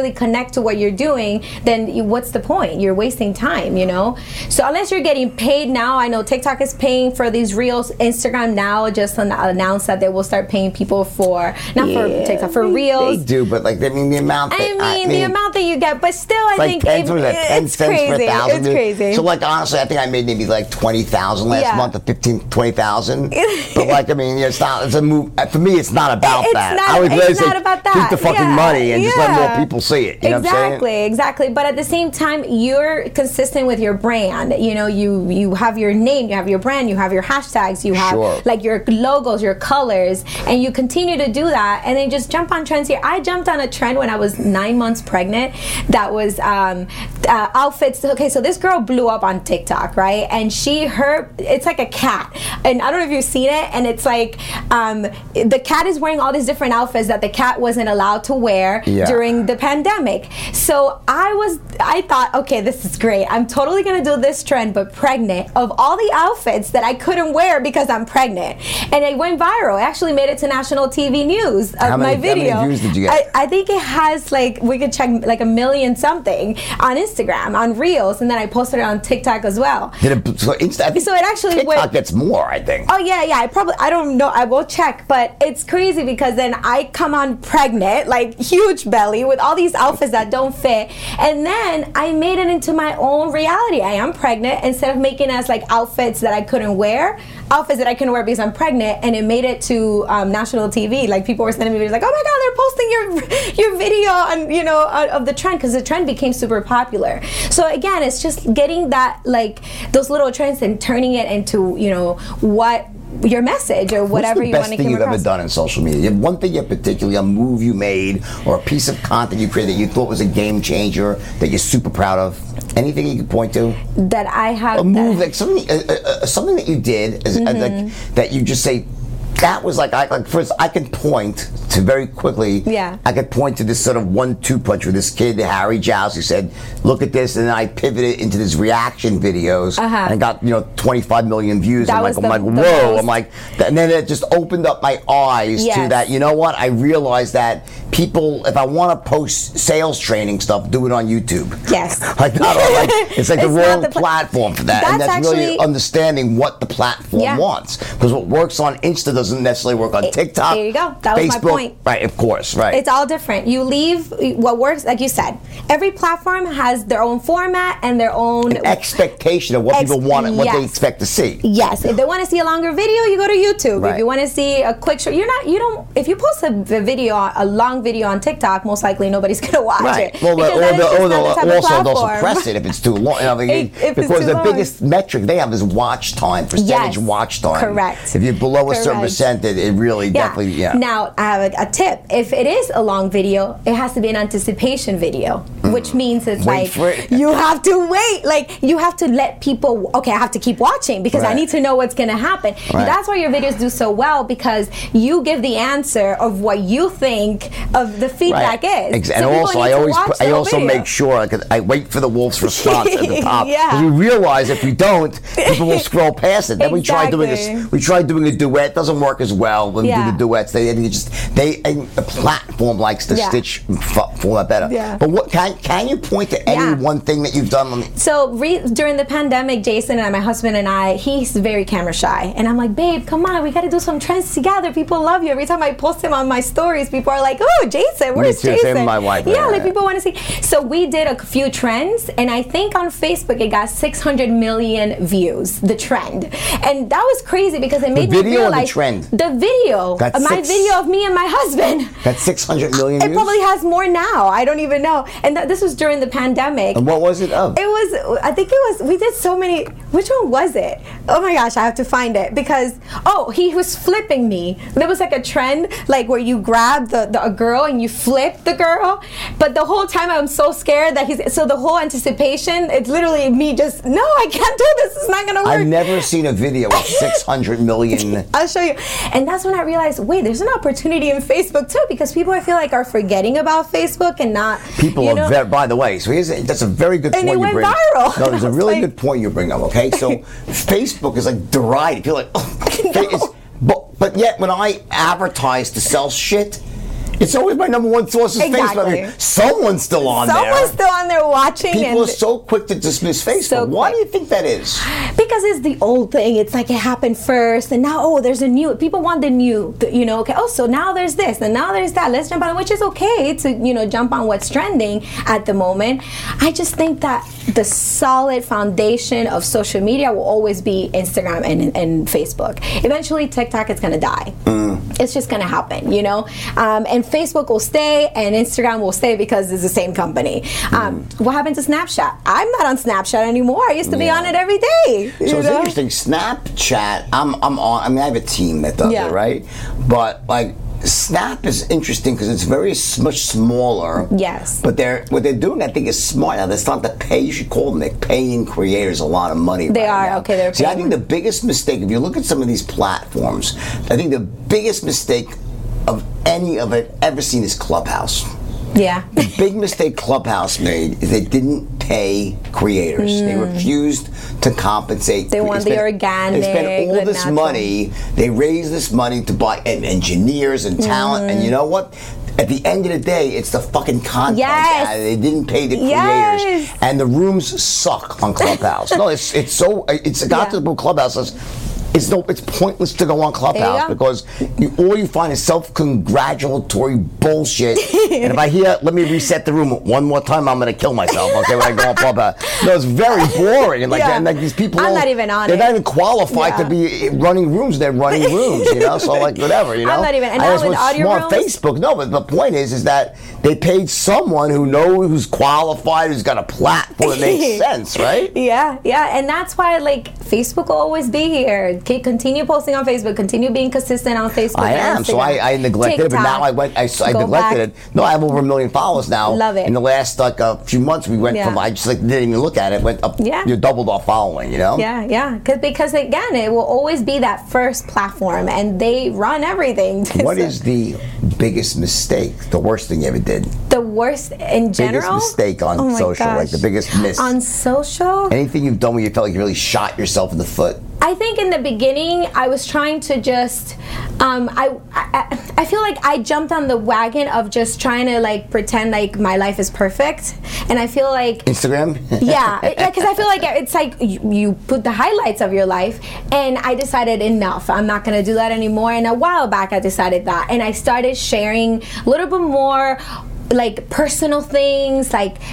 connect to what you're doing, then what's the point? You're wasting time, you know? So unless you're getting paid now, I know TikTok is paying for these reels. Instagram now just announced that they will start paying people for, not for TikTok, for reels. They do, but like, I mean, the amount that, the amount that you get, but still, I like think 10 it's cents crazy. for 1,000. It's crazy. So like, honestly, I think I made maybe like 20,000 last month, or 20,000. But like, I mean, it's not, it's a move. For me, it's not about that. I would it's not about that. Keep the fucking money and just let more people see it. You know what I'm saying? Exactly. But at the same time, you're consistent with your brand. You know, you have your name, you have your brand, you have your hashtags, you have like your logos, your colors, and you continue to do that, and then just jump on trends here. I jumped on a trend when I was 9 months pregnant. That was outfits. Okay, so this girl blew up on TikTok, right? And it's like a cat, and I don't know if you've seen it. And it's like the cat is wearing all these different outfits that the cat wasn't allowed to wear during the pandemic. So I thought, okay, this is great. I'm totally gonna do this trend, but pregnant, of all the outfits that I couldn't wear because I'm pregnant. And it went viral. It actually made it to national TV news of my video. How many views did you get? I think it has, like, we could check, like 1 million something on Instagram, on Reels, and then I posted it on TikTok as well. So it actually TikTok gets more, I think. Oh yeah. I don't know. I will check, but it's crazy because then I come on pregnant, like huge belly, with all these outfits that don't fit, and then I made it into my own reality. I am pregnant, instead of making as like outfits that I couldn't wear, outfits that I couldn't wear because I'm pregnant, and it made it to national TV. Like, people were sending me videos like, oh my God, they're posting your video on, you know, of the trend, because the trend became super popular. So again, it's just getting that, like, those little trends and turning it into, you know, what your message or whatever you want to come across. What's the best thing you've ever done in social media? You have one thing in particular, a move you made or a piece of content you created that you thought was a game changer that you're super proud of? Anything you can point to? That I have a move, like something that you did that you just say, that was like first I can point to very quickly. Yeah. I could point to this sort of 1-2 punch with this kid, Harry Giles, who said, "Look at this," and then I pivoted into this reaction videos and I got 25 million views. I'm like, whoa! I'm like, and then it just opened up my eyes to that. You know what? I realized that people, if I want to post sales training stuff, do it on YouTube. Yes. It's like the wrong platform for that, and that's really understanding what the platform wants. Because what works on Insta doesn't necessarily work on TikTok. There you go. That was Facebook, my point. Right, of course, right. It's all different. You leave what works, like you said. Every platform has their own format and their own expectation of what people want and what they expect to see. Yes. If they want to see a longer video, you go to YouTube. Right. If you want to see a quick show, if you post a long video on TikTok, most likely nobody's going to watch it. Well, also they'll suppress it if it's too long. Because the biggest metric they have is watch time, percentage watch time. Correct. If you're below a certain percent, it really definitely, Now, I have a tip. If it is a long video, it has to be an anticipation video, which means it's you have to wait. Like, you have to let people, okay, I have to keep watching because I need to know what's going to happen. That's why your videos do so well, because you give the answer of what you think of the feedback is. And also, I also make sure I wait for the wolf's response at the top. Because we realize if we don't, people will scroll past it. Then we try doing a duet. Doesn't work as well when we do the duets. The platform likes to stitch format better. But what can you point to any one thing that you've done? So during the pandemic, Jason and my husband and I, he's very camera shy, and I'm like, babe, come on, we got to do some trends together. People love you. Every time I post him on my stories, people are like, oh, Jason, where's Jason? Same with my wife. Like people want to see. So we did a few trends, and I think on Facebook it got 600 million views. The trend, and that was crazy because it made me realize the video, my video of me and my husband. That's 600 million views? It probably has more now. I don't even know. And this was during the pandemic. And what was it of? It was, I think it was, we did so many, which one was it? Oh my gosh, I have to find it because, he was flipping me. There was like a trend, like where you grab a girl and you flip the girl. But the whole time I'm so scared that so the whole anticipation, it's literally me just, no, I can't do this. It's not going to work. I've never seen a video with 600 million. I'll show you. And that's when I realized, wait, there's an opportunity in Facebook too, because people I feel like are forgetting about Facebook and not. People are very, by the way, so that's a very good point you bring. And it went viral. No, there's a really good point you bring up, okay? So Facebook is like derided. You're like, but yet when I advertise to sell shit, It's always my number one source is Exactly. Facebook. I mean, someone's still on there. Someone's still on there watching. People and are so quick to dismiss Facebook. So Why do quick. you think that is? Because it's the old thing. It's like it happened first, and now there's a new. People want the new. Okay. Oh, so now there's this, and now there's that. Let's jump on, which is okay to jump on what's trending at the moment. I just think that the solid foundation of social media will always be Instagram and Facebook. Eventually, TikTok is gonna die. It's just gonna happen, and Facebook will stay, and Instagram will stay because it's the same company. What happened to Snapchat? I'm not on Snapchat anymore. I used to be on it every day. So it's interesting. Snapchat, I'm on. I mean, I have a team that does it, right? But like, Snap is interesting because it's much smaller. Yes. But what they're doing, I think, is smart. Now, they're starting to pay. You should call them. They're paying creators a lot of money. They right are now. okay. They're See, I paying. think the biggest mistake, if you look at some of these platforms, I think the biggest mistake of any of it ever seen is Clubhouse. Yeah. The big mistake Clubhouse made is they didn't pay creators. They refused to compensate. They want the organic, They spent all the this natural. money. They raised this money to buy engineers and talent. And you know what? At the end of the day, it's the fucking content. Yes. They didn't pay the creators. Yes. And the rooms suck on Clubhouse. No, it's got to the Clubhouse. It's pointless to go on Clubhouse go. because all you find is self-congratulatory bullshit. And if I hear, let me reset the room one more time, I'm going to kill myself, okay, when I go on Clubhouse. No, it's very boring. And like these people, I'm not even on they're it. not even qualified to be running rooms. They're running rooms, so like whatever, I'm not even, and I now just in went audio smart rooms. Facebook. No, but the point is that they paid someone who's qualified, who's got a platform that makes sense, right? Yeah, and that's why Facebook will always be here. Continue posting on Facebook. Continue being consistent on Facebook. I and am. So Instagram. I neglected it, but now I Go neglected back. it. No, I have over 1 million followers now. Love it. In the last few months, we went from I just didn't even look at it. Went up. You doubled our following. Yeah. Because again, it will always be that first platform, and they run everything. What is the biggest mistake? The worst thing you ever did? The worst in general? Biggest mistake on Oh my social, like gosh. the biggest miss. On social? Anything you've done where you felt like you really shot yourself in the foot? I think in the beginning I was trying to just I feel like I jumped on the wagon of just trying to pretend like my life is perfect, and I feel like Instagram? yeah, because I feel like it's like you put the highlights of your life, and I decided enough. I'm not gonna do that anymore. And a while back I decided that, and I started sharing a little bit more personal things,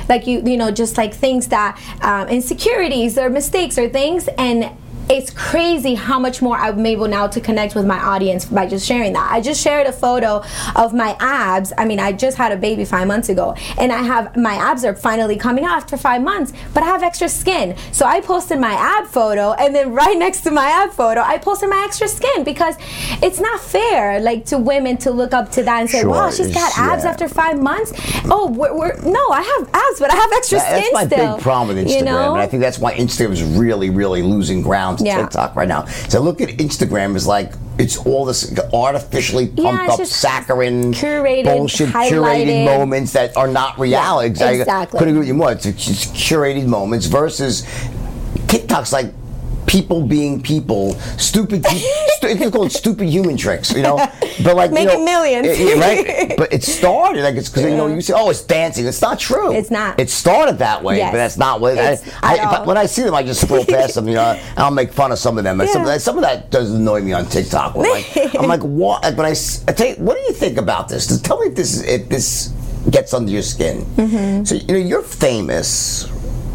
just things that insecurities or mistakes or things, and it's crazy how much more I'm able now to connect with my audience by just sharing that. I just shared a photo of my abs. I mean, I just had a baby 5 months ago, and my abs are finally coming out after 5 months, but I have extra skin. So I posted my ab photo, and then right next to my ab photo, I posted my extra skin, because it's not fair, to women to look up to that and say, Sure, wow, she's got abs after 5 months. Oh, no, I have abs, but I have extra skin That's my still. big problem with Instagram, and I think that's why Instagram is really, really losing ground to TikTok right now. So look at Instagram as it's all this artificially pumped up just saccharine curated, bullshit, highlighted curated moments that are not reality. Yeah, exactly. I couldn't agree with you more. It's curated moments versus TikTok's people being people, stupid people. It's called stupid human tricks, But making millions, right? But it started it's because you say, oh, it's dancing. It's not true. It's not. It started that way, but that's not what. When I see them, I just scroll past them. And I'll make fun of some of them. Some of that does annoy me on TikTok. I'm like, what? But I tell you, what do you think about this? Just tell me if this gets under your skin. Mm-hmm. So you're famous.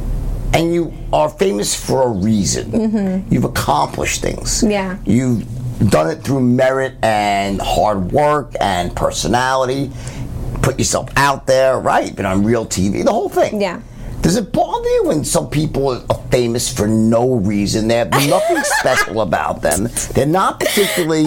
And you are famous for a reason. Mm-hmm. You've accomplished things. Yeah. You've done it through merit and hard work and personality. Put yourself out there, right? Been on real TV, the whole thing. Yeah. Does it bother you when some people are famous for no reason? They have nothing special about them. They're not particularly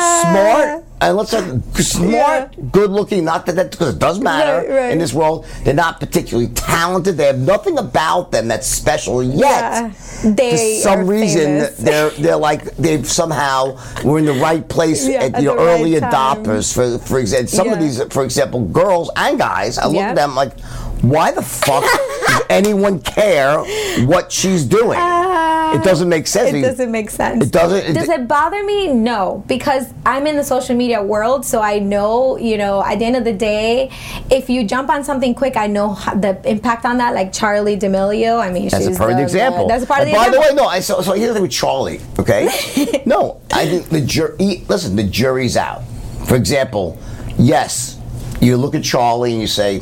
smart. And let's say smart, good-looking. Not that because it does matter in this world. They're not particularly talented. They have nothing about them that's special yet. They for some reason, famous. they've somehow were in the right place at the the early right time. adopters. For example, some of these, for example, girls and guys. I look at them why the fuck does anyone care what she's doing? It doesn't make sense. It doesn't make sense. It doesn't. Does it bother me? No, because I'm in the social media world, so I know, at the end of the day, if you jump on something quick, I know the impact on that. Like Charlie D'Amelio, I mean, that's she's a perfect example. That's a part of the example. By example. the way, no. So here's the thing with Charlie. Okay, no, I think the jury. Listen, the jury's out. For example, yes, you look at Charlie and you say,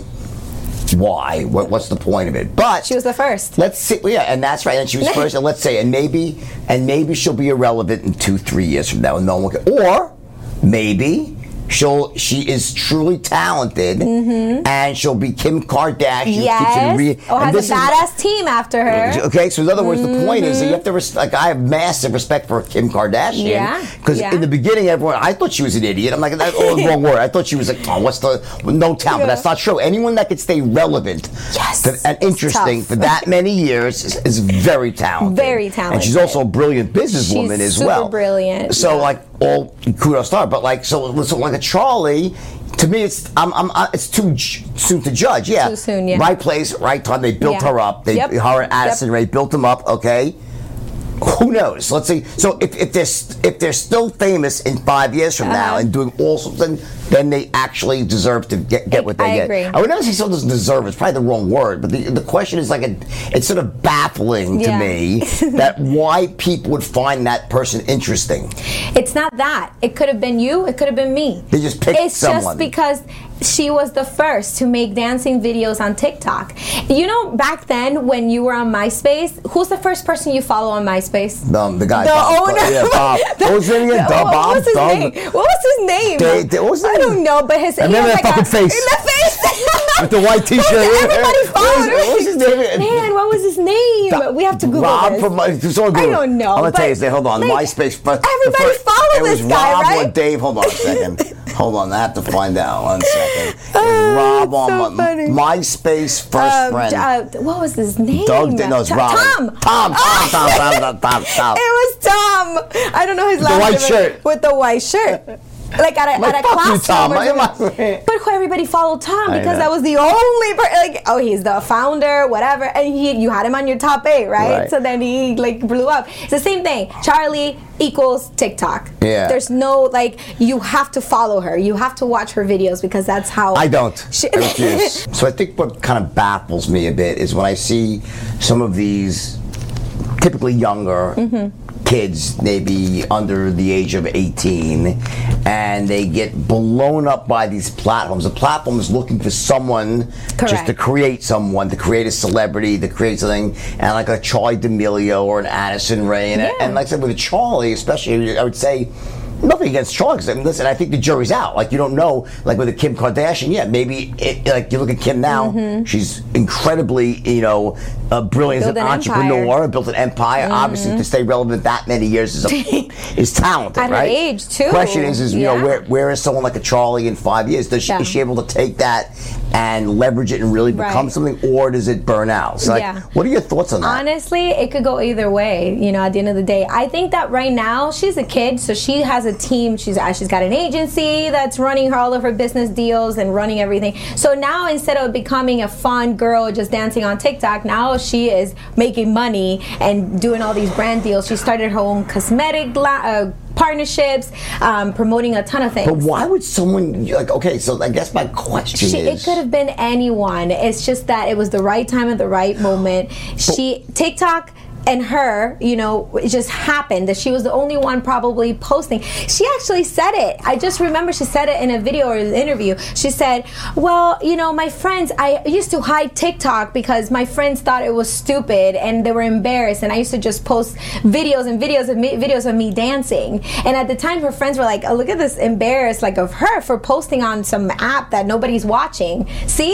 why? What's the point of it? But she was the first. Let's see. Yeah, and that's right. And she was first. And let's say, and maybe she'll be irrelevant in 2-3 years from now, and no one can, or maybe she is truly talented, and she'll be Kim Kardashian. Yes, or has a badass team after her. Okay, so in other words, the point is that you have to I have massive respect for Kim Kardashian. Yeah. Because in the beginning, I thought she was an idiot. I'm like, that's the wrong word. I thought she was like, what's the no talent? But that's not true. Anyone that could stay relevant and interesting for that many years is very talented. Very talented. And she's also a brilliant businesswoman as well. Super brilliant. So all kudos to her. But like like a Charlie, to me, it's too soon to judge. Yeah, too soon. Yeah, right place, right time. They built her up. Her and Addison Rae built them up. Okay, who knows? Let's see. So if they're still famous in 5 years from now and doing all something, then they actually deserve to get what they get. Agree. I would never say someone doesn't deserve. It's probably the wrong word, but the question is it's sort of baffling to me that why people would find that person interesting. It's not that. It could have been you. It could have been me. They just picked someone. It's just because she was the first to make dancing videos on TikTok. Back then when you were on MySpace, who's the first person you follow on MySpace? The guy. The Bob, owner. Yeah, Bob. What was his name again? What was his name? What was his name? What was his name? I don't know, but his. I remember that fucking face. The face. With the white T-shirt. Everybody followed him. What was his name? Man, what was his name? We have to Google Rob this. I don't know. I'm gonna tell you his name. Hold on. MySpace. Everybody followed this guy, Rob right? or Dave. Hold on a second. Hold on, I have to find out. 1 second. It's Rob on MySpace first friend. What was his name? Doug. No, it's Rob. Tom. It was Tom. I don't know his last name. The white shirt. With the white shirt. Like at a classroom or something. But everybody followed Tom because that was the only person. He's the founder, whatever, and you had him on your top 8, right? So then he blew up. It's the same thing. Charlie equals TikTok. Yeah. There's no you have to follow her. You have to watch her videos because that's how. I don't. I refuse. So I think what kind of baffles me a bit is when I see some of these typically younger kids, maybe under the age of 18, and they get blown up by these platforms. The platform is looking for someone just to create a celebrity, to create something, and like a Charlie D'Amelio or an Addison Rae, and like I said, with Charlie, especially, I would say, nothing against Charlie. Listen, I think the jury's out. You don't know. With a Kim Kardashian, maybe you look at Kim now. She's incredibly, brilliant as an entrepreneur. Built an empire. Obviously, to stay relevant that many years is talented. At right? her age too. Question is where is someone like a Charlie in 5 years? Is she able to take that and leverage it and really become something, or does it burn out? So, what are your thoughts on that? Honestly, it could go either way. At the end of the day, I think that right now she's a kid, so she has a team. She's got an agency that's running all of her business deals and running everything. So now, instead of becoming a fun girl just dancing on TikTok, now she is making money and doing all these brand deals. She started her own cosmetic partnerships, promoting a ton of things. But why would someone so I guess my question is, it could have been anyone. It's just that it was the right time at the right moment. TikTok and her, it just happened that she was the only one probably posting. She actually said it. I just remember she said it in a video or an interview. She said, well, my friends, I used to hide TikTok because my friends thought it was stupid and they were embarrassed, and I used to just post videos of me dancing. And at the time, her friends were like, oh, look at this embarrassed of her for posting on some app that nobody's watching. See,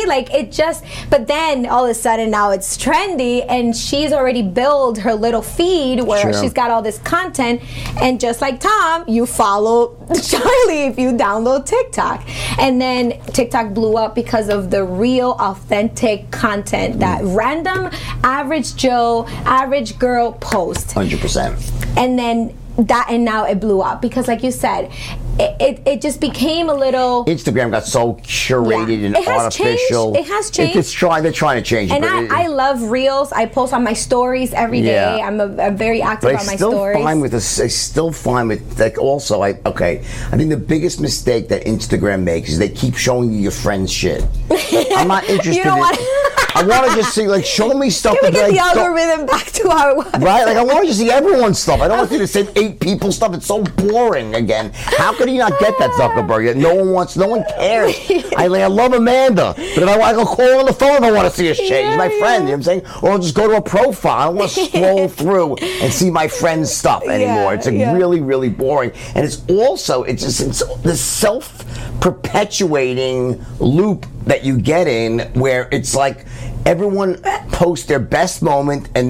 but then all of a sudden now it's trendy, and she's already built her little feed where she's got all this content, and just like Tom, you follow Charlie if you download TikTok. And then TikTok blew up because of the real authentic content that random average Joe, average girl post. 100%. And then and now it blew up because, like you said, it just became a little. Instagram got so curated and artificial. It has changed. They're trying to change it. And I love Reels. I post on my stories every day. I'm very active on my stories. I still find with, like, also, I think the biggest mistake that Instagram makes is they keep showing you your friend's shit. I'm not interested I want to just see, like, show me stuff. Can we get the algorithm back to how it was? Right? Like, I want to just see everyone's stuff. I don't want to see the same 8 people's stuff. It's so boring again. How could he not get that, Zuckerberg? No one cares. I love Amanda, but if I want to call on the phone, I want to see her shit. She's my friend, you know what I'm saying? Or I'll just go to a profile. I don't want to scroll through and see my friend's stuff anymore. It's really, really boring. And it's this self-perpetuating loop that you get in where it's like everyone posts their best moment and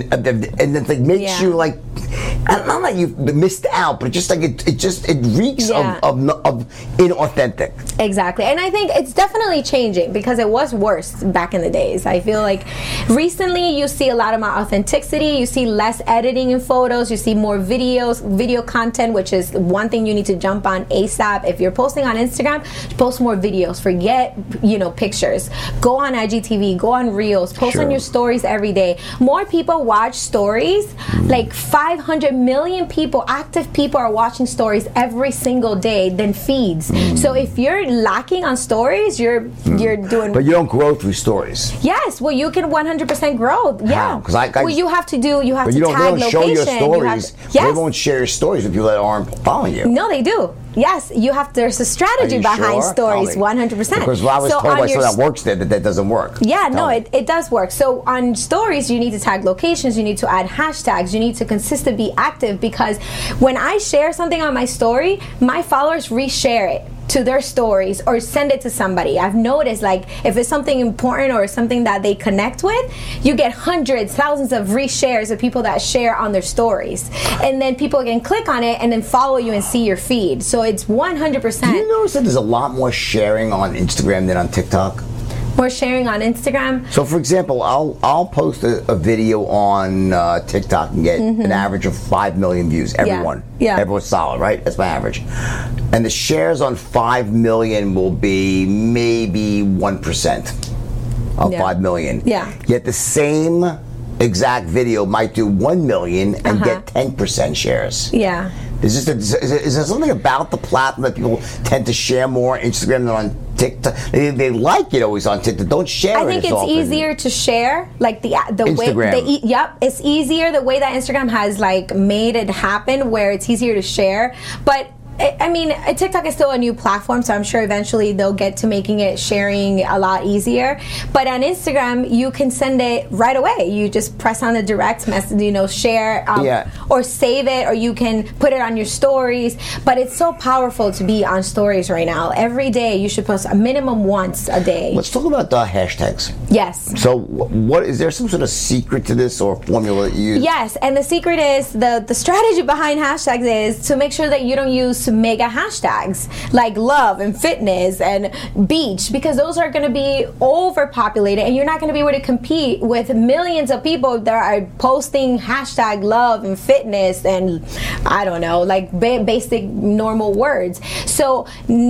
it makes you like, not that you've missed out, but just like it reeks of inauthentic. Exactly. And I think it's definitely changing because it was worse back in the days. I feel like recently you see a lot of more authenticity, you see less editing in photos, you see more video content, which is one thing you need to jump on ASAP. If you're posting on Instagram, post more videos. Forget, pictures. Go on IGTV, go on Reels, post on your stories every day. More people watch stories, like 500 million active people are watching stories every single day than feeds. So if you're lacking on stories, you're doing. But you don't grow through stories. Yes, well, you can 100% grow. Yeah, because you have to tag location. They don't show your stories. They won't share your stories with people that aren't following you. No, they do. Yes, there's a strategy behind stories, 100%. Because I was told by someone that works there that doesn't work. Yeah, it does work. So on stories, you need to tag locations, you need to add hashtags, you need to consistently be active, because when I share something on my story, my followers reshare it to their stories or send it to somebody. I've noticed, like, if it's something important or something that they connect with, you get hundreds, thousands of reshares of people that share on their stories. And then people can click on it and then follow you and see your feed. So it's 100%. Do you notice that there's a lot more sharing on Instagram than on TikTok? More sharing on Instagram. So, for example, I'll post a video on TikTok and get an average of 5 million views. Everyone. Yeah. Everyone's solid, right? That's my average. And the shares on 5 million will be maybe 1% of 5 million. Yeah. Yet the same exact video might do 1 million and get 10% shares. Yeah. Is there something about the platform that people tend to share more on Instagram than on TikTok? They like it always on TikTok. Don't share it. I think it's easier to share, like the Instagram. way. It's easier the way that Instagram has like made it happen, where it's easier to share, but. I mean, TikTok is still a new platform, so I'm sure eventually they'll get to making sharing a lot easier. But on Instagram, you can send it right away. You just press on the direct message, share, or save it, or you can put it on your stories. But it's so powerful to be on stories right now. Every day, you should post a minimum once a day. Let's talk about the hashtags. Yes. So, is there some sort of secret to this or formula that you use? Yes, and the secret is the strategy behind hashtags is to make sure that you don't use mega hashtags like love and fitness and beach, because those are going to be overpopulated and you're not going to be able to compete with millions of people that are posting hashtag love and fitness and I don't know, like basic normal words. So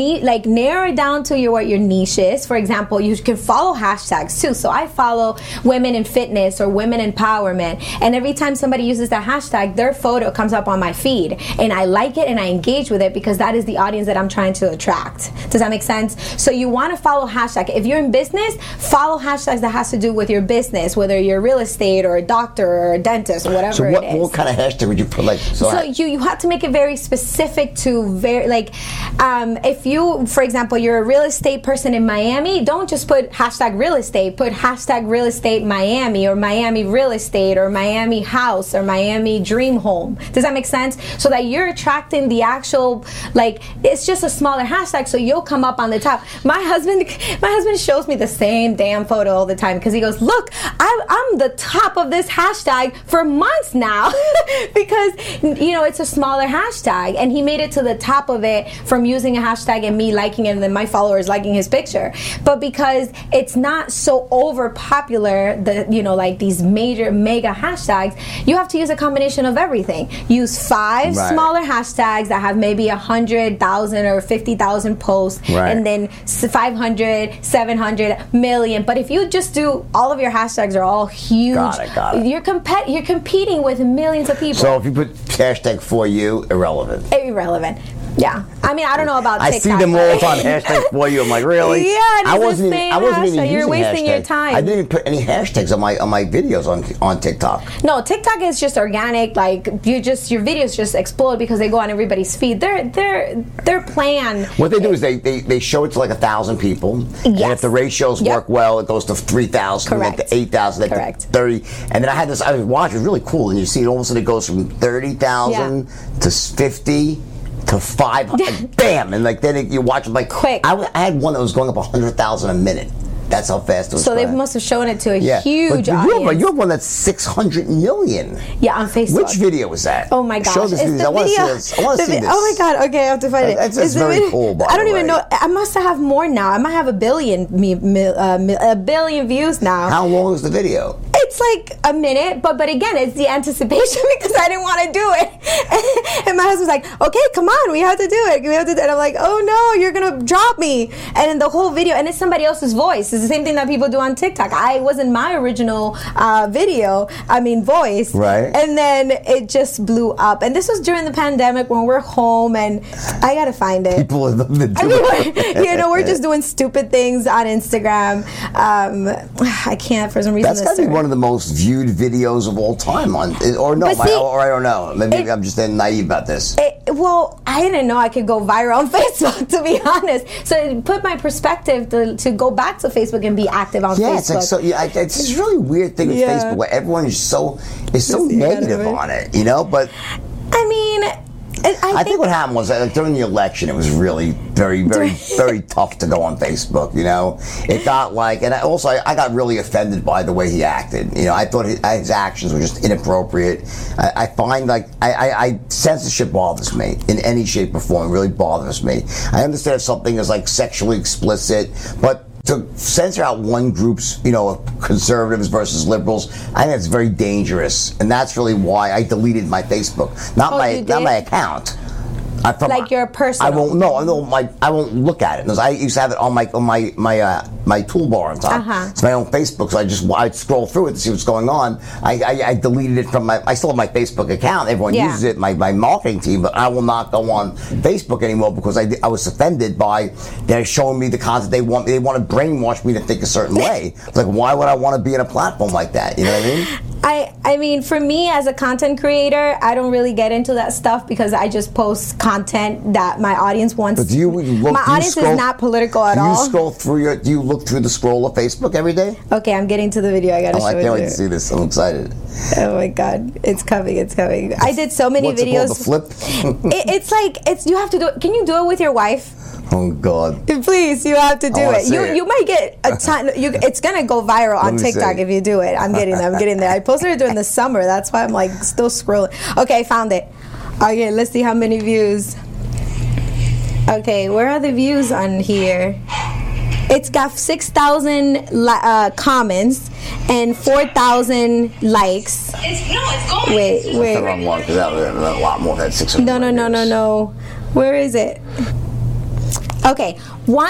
narrow it down to what your niche is. For example, you can follow hashtags too. So I follow women in fitness or women empowerment, and every time somebody uses that hashtag, their photo comes up on my feed and I like it and I engage with it, because that is the audience that I'm trying to attract. Does that make sense? So you want to follow hashtags. If you're in business, follow hashtags that has to do with your business, whether you're real estate or a doctor or a dentist or whatever it is. So what kind of hashtag would you put? You have to make it very specific to if you, for example, you're a real estate person in Miami, don't just put hashtag real estate. Put hashtag real estate Miami or Miami real estate or Miami house or Miami dream home. Does that make sense? So that you're attracting the actual, it's just a smaller hashtag, so you'll come up on the top. My husband shows me the same damn photo all the time, because he goes, look, I'm the top of this hashtag for months now because it's a smaller hashtag, and he made it to the top of it from using a hashtag and me liking it and then my followers liking his picture. But because it's not so over popular, these major mega hashtags, you have to use a combination of everything. Use 5 smaller hashtags that have maybe maybe 100,000 or 50,000 posts, Right. and then 500, 700 million. But if you just do all of your hashtags are all huge, Got it. you're competing with millions of people. So if you put hashtag for you, irrelevant. Irrelevant. Yeah, I mean, I don't know about I TikTok. see them all the time. Hashtag for you. I'm like, really? Yeah, I it's the wasn't same even hashtag. You're using wasting your hashtags. time. I didn't even put any hashtags on my videos on TikTok. No, TikTok is just organic. Like your videos just explode because they go on everybody's feed. Their plan. What they do is they show it to like 1,000 people, and Yes. if the ratios Yep. work well, it goes to 3,000, then Correct. to 8,000, then Correct. to 30. And then I was watching, it was really cool, and you see it all of a sudden it goes from 30,000 to 50 to 500, bam, and like then you watch it like Quick. I had one that was going up 100,000 a minute. That's how fast it was. So they going. must have shown it to a Yeah. huge but audience. you have one that's 600 million. Yeah, on Facebook. Which video was that? Oh my gosh! Show this It's video. the I want to see video. this. I want to see this. Oh my god! Okay, I have to find it. That's It's the very video- cool, by I don't the even way. know. I must have more now. I might have a billion views now. How long is the video? It's like a minute, but again, it's the anticipation because I didn't want to do it. And my husband's like, "Okay, come on, we have to do it. We have to." And I'm like, "Oh no, you're gonna drop me!" And in the whole video, and it's somebody else's voice. It's the same thing that people do on TikTok. It wasn't my original voice. Right. And then it just blew up. And this was during the pandemic when we're home, and I gotta find it. People have been I mean, we're just doing stupid things on Instagram. I can't for some reason. That's got to be one of the most viewed videos of all time or I don't know. Maybe I'm just naive about this. Well, I didn't know I could go viral on Facebook, to be honest. So it put my perspective to go back to Facebook and be active on Facebook. It's like it's this really weird thing with Yeah. Facebook where everyone is so negative on it, But I mean, I think what happened was that during the election, it was really very, very, very tough to go on Facebook. It got and I got really offended by the way he acted. I thought his actions were just inappropriate. I find censorship bothers me in any shape or form. It really bothers me. I understand if something is sexually explicit, but to censor out one group's, conservatives versus liberals, I think it's very dangerous, and that's really why I deleted my Facebook, not my account. Your personal. I won't look at it because I used to have it on my toolbar on top. It's my own Facebook, so I'd scroll through it to see what's going on. I deleted it from I still have my Facebook account. Everyone uses it, my marketing team, but I will not go on Facebook anymore because I was offended by they're showing me the content they want. They want to brainwash me to think a certain way. It's like, why would I want to be in a platform like that? You know what I mean? I mean, for me as a content creator, I don't really get into that stuff because I just post content that my audience wants. But my audience is not political at all. Do you look through the scroll of Facebook every day? Okay, I'm getting to the video. I gotta show it to you. I can't wait to see this. I'm excited. Oh my god, it's coming! It's coming! I did so many videos. What's it called, the flip? it's you have to do it. Can you do it with your wife? Oh God! Please, you have to do it. You might get a ton. It's gonna go viral on TikTok if you do it. I'm getting there. I posted it during the summer. That's why I'm still scrolling. Okay, I found it. Okay, let's see how many views. Okay, where are the views on here? It's got 6,000 comments and 4,000 likes. It's going. Wait. That's the wrong one because that was a lot more than 600. No. Where is it? Okay,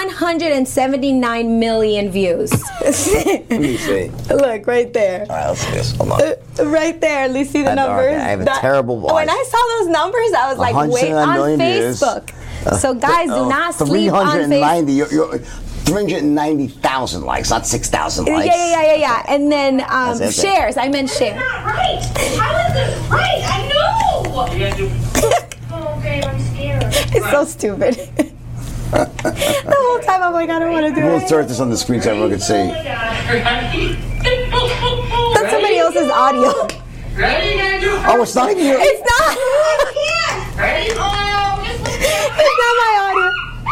179 million views. Let me see. Look, right there. All right, let's see this. Hold on. Right there. At least see the numbers. I have a terrible voice. When I saw those numbers, I was like, wait, on Facebook. So guys, do not sleep on Facebook. 390,000 likes, not 6,000 likes. Yeah. And then shares. I meant shares. Not right. How is this right? I know. Oh, babe, I'm scared. It's so stupid. The whole time I'm like, I don't want to do We'll it. insert this on the screen so everyone can see. That's somebody else's audio. Ready? Oh, it's not even you. It's not. I can't. Ready? Oh, just listen. It's not my audio.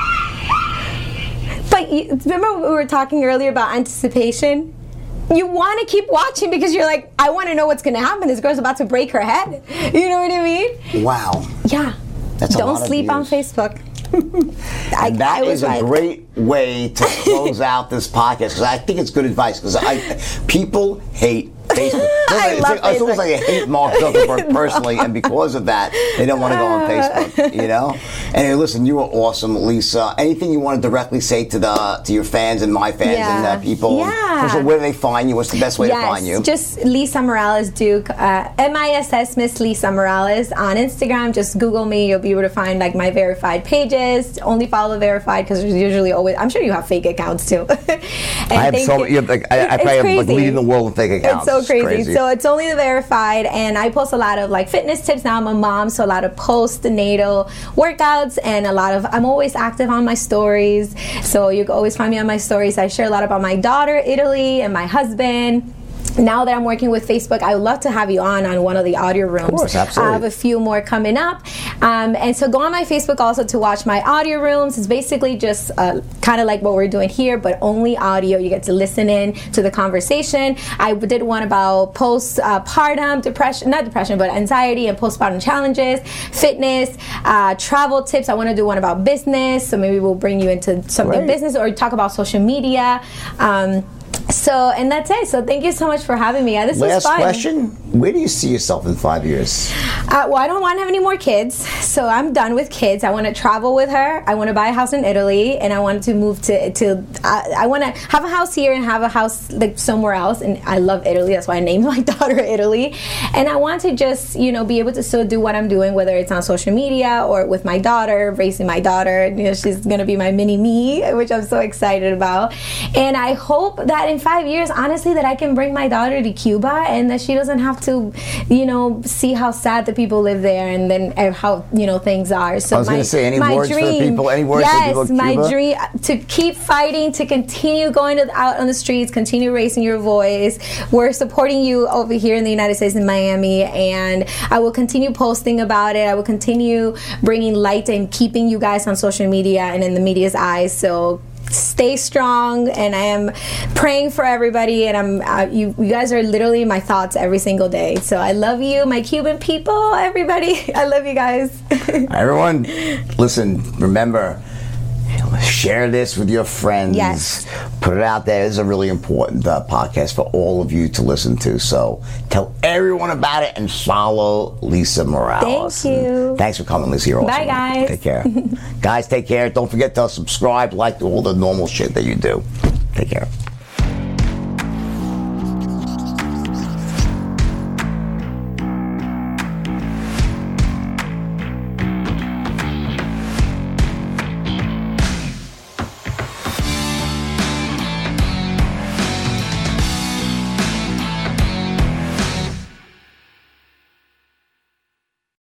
But remember we were talking earlier about anticipation? You want to keep watching because you're like, I want to know what's going to happen. This girl's about to break her head. You know what I mean? Wow. Yeah. That's a Don't lot of sleep on views. Facebook. And that is a great way to close out this podcast because I think it's good advice because people hate Facebook. I love It's almost Facebook. like they hate Mark Zuckerberg personally, and because of that, they don't want to go on Facebook. You know. Anyway, listen, you were awesome, Lisa. Anything you want to directly say to your fans and my fans and people? Yeah. First of all, where do they find you? What's the best way to find you? Just Lisa Morales Duke, MISS Miss Lisa Morales on Instagram. Just Google me. You'll be able to find like my verified pages. Only follow verified because there's usually always. I'm sure you have fake accounts too. I have so. I probably have leading the world with fake accounts. It's so crazy. So it's only the verified, and I post a lot of like fitness tips. Now I'm a mom, so a lot of postnatal workouts and a lot of. I'm always active on my stories, so you can always find me on my stories. I share a lot about my daughter, Italy, and my husband. Now that I'm working with Facebook, I would love to have you on one of the audio rooms. Of course, absolutely. I have a few more coming up. And so go on my Facebook also to watch my audio rooms. It's basically just kind of like what we're doing here, but only audio. You get to listen in to the conversation. I did one about postpartum depression, not depression, but anxiety and postpartum challenges, fitness, travel tips. I want to do one about business, so maybe we'll bring you into something business or talk about social media. And that's it. So thank you so much for having me. This was fun. Last question. Where do you see yourself in 5 years? Well, I don't want to have any more kids, so I'm done with kids. I want to travel with her. I want to buy a house in Italy, and I want to move I want to have a house here and have a house like somewhere else. And I love Italy. That's why I named my daughter Italy. And I want to just, be able to still do what I'm doing, whether it's on social media or with my daughter, raising my daughter. She's going to be my mini me, which I'm so excited about. And I hope that in 5 years, honestly, that I can bring my daughter to Cuba and that she doesn't have to, see how sad the people live there and then how, things are. So I was going to say, any words for the people? Any words for the people of Cuba? Yes, my dream to keep fighting, to continue going out on the streets, continue raising your voice. We're supporting you over here in the United States in Miami, and I will continue posting about it. I will continue bringing light and keeping you guys on social media and in the media's eyes. So stay strong, and I am praying for everybody, and you guys are literally my thoughts every single day. So I love you, my Cuban people, everybody. I love you guys. Everyone, listen, remember, share this with your friends. Yes. Put it out there. This is a really important podcast for all of you to listen to. So tell everyone about it and follow Lisa Morales. Thank you. And thanks for coming, Lisa. You're awesome. Bye, guys. Take care. Guys, take care. Don't forget to subscribe, like all the normal shit that you do. Take care.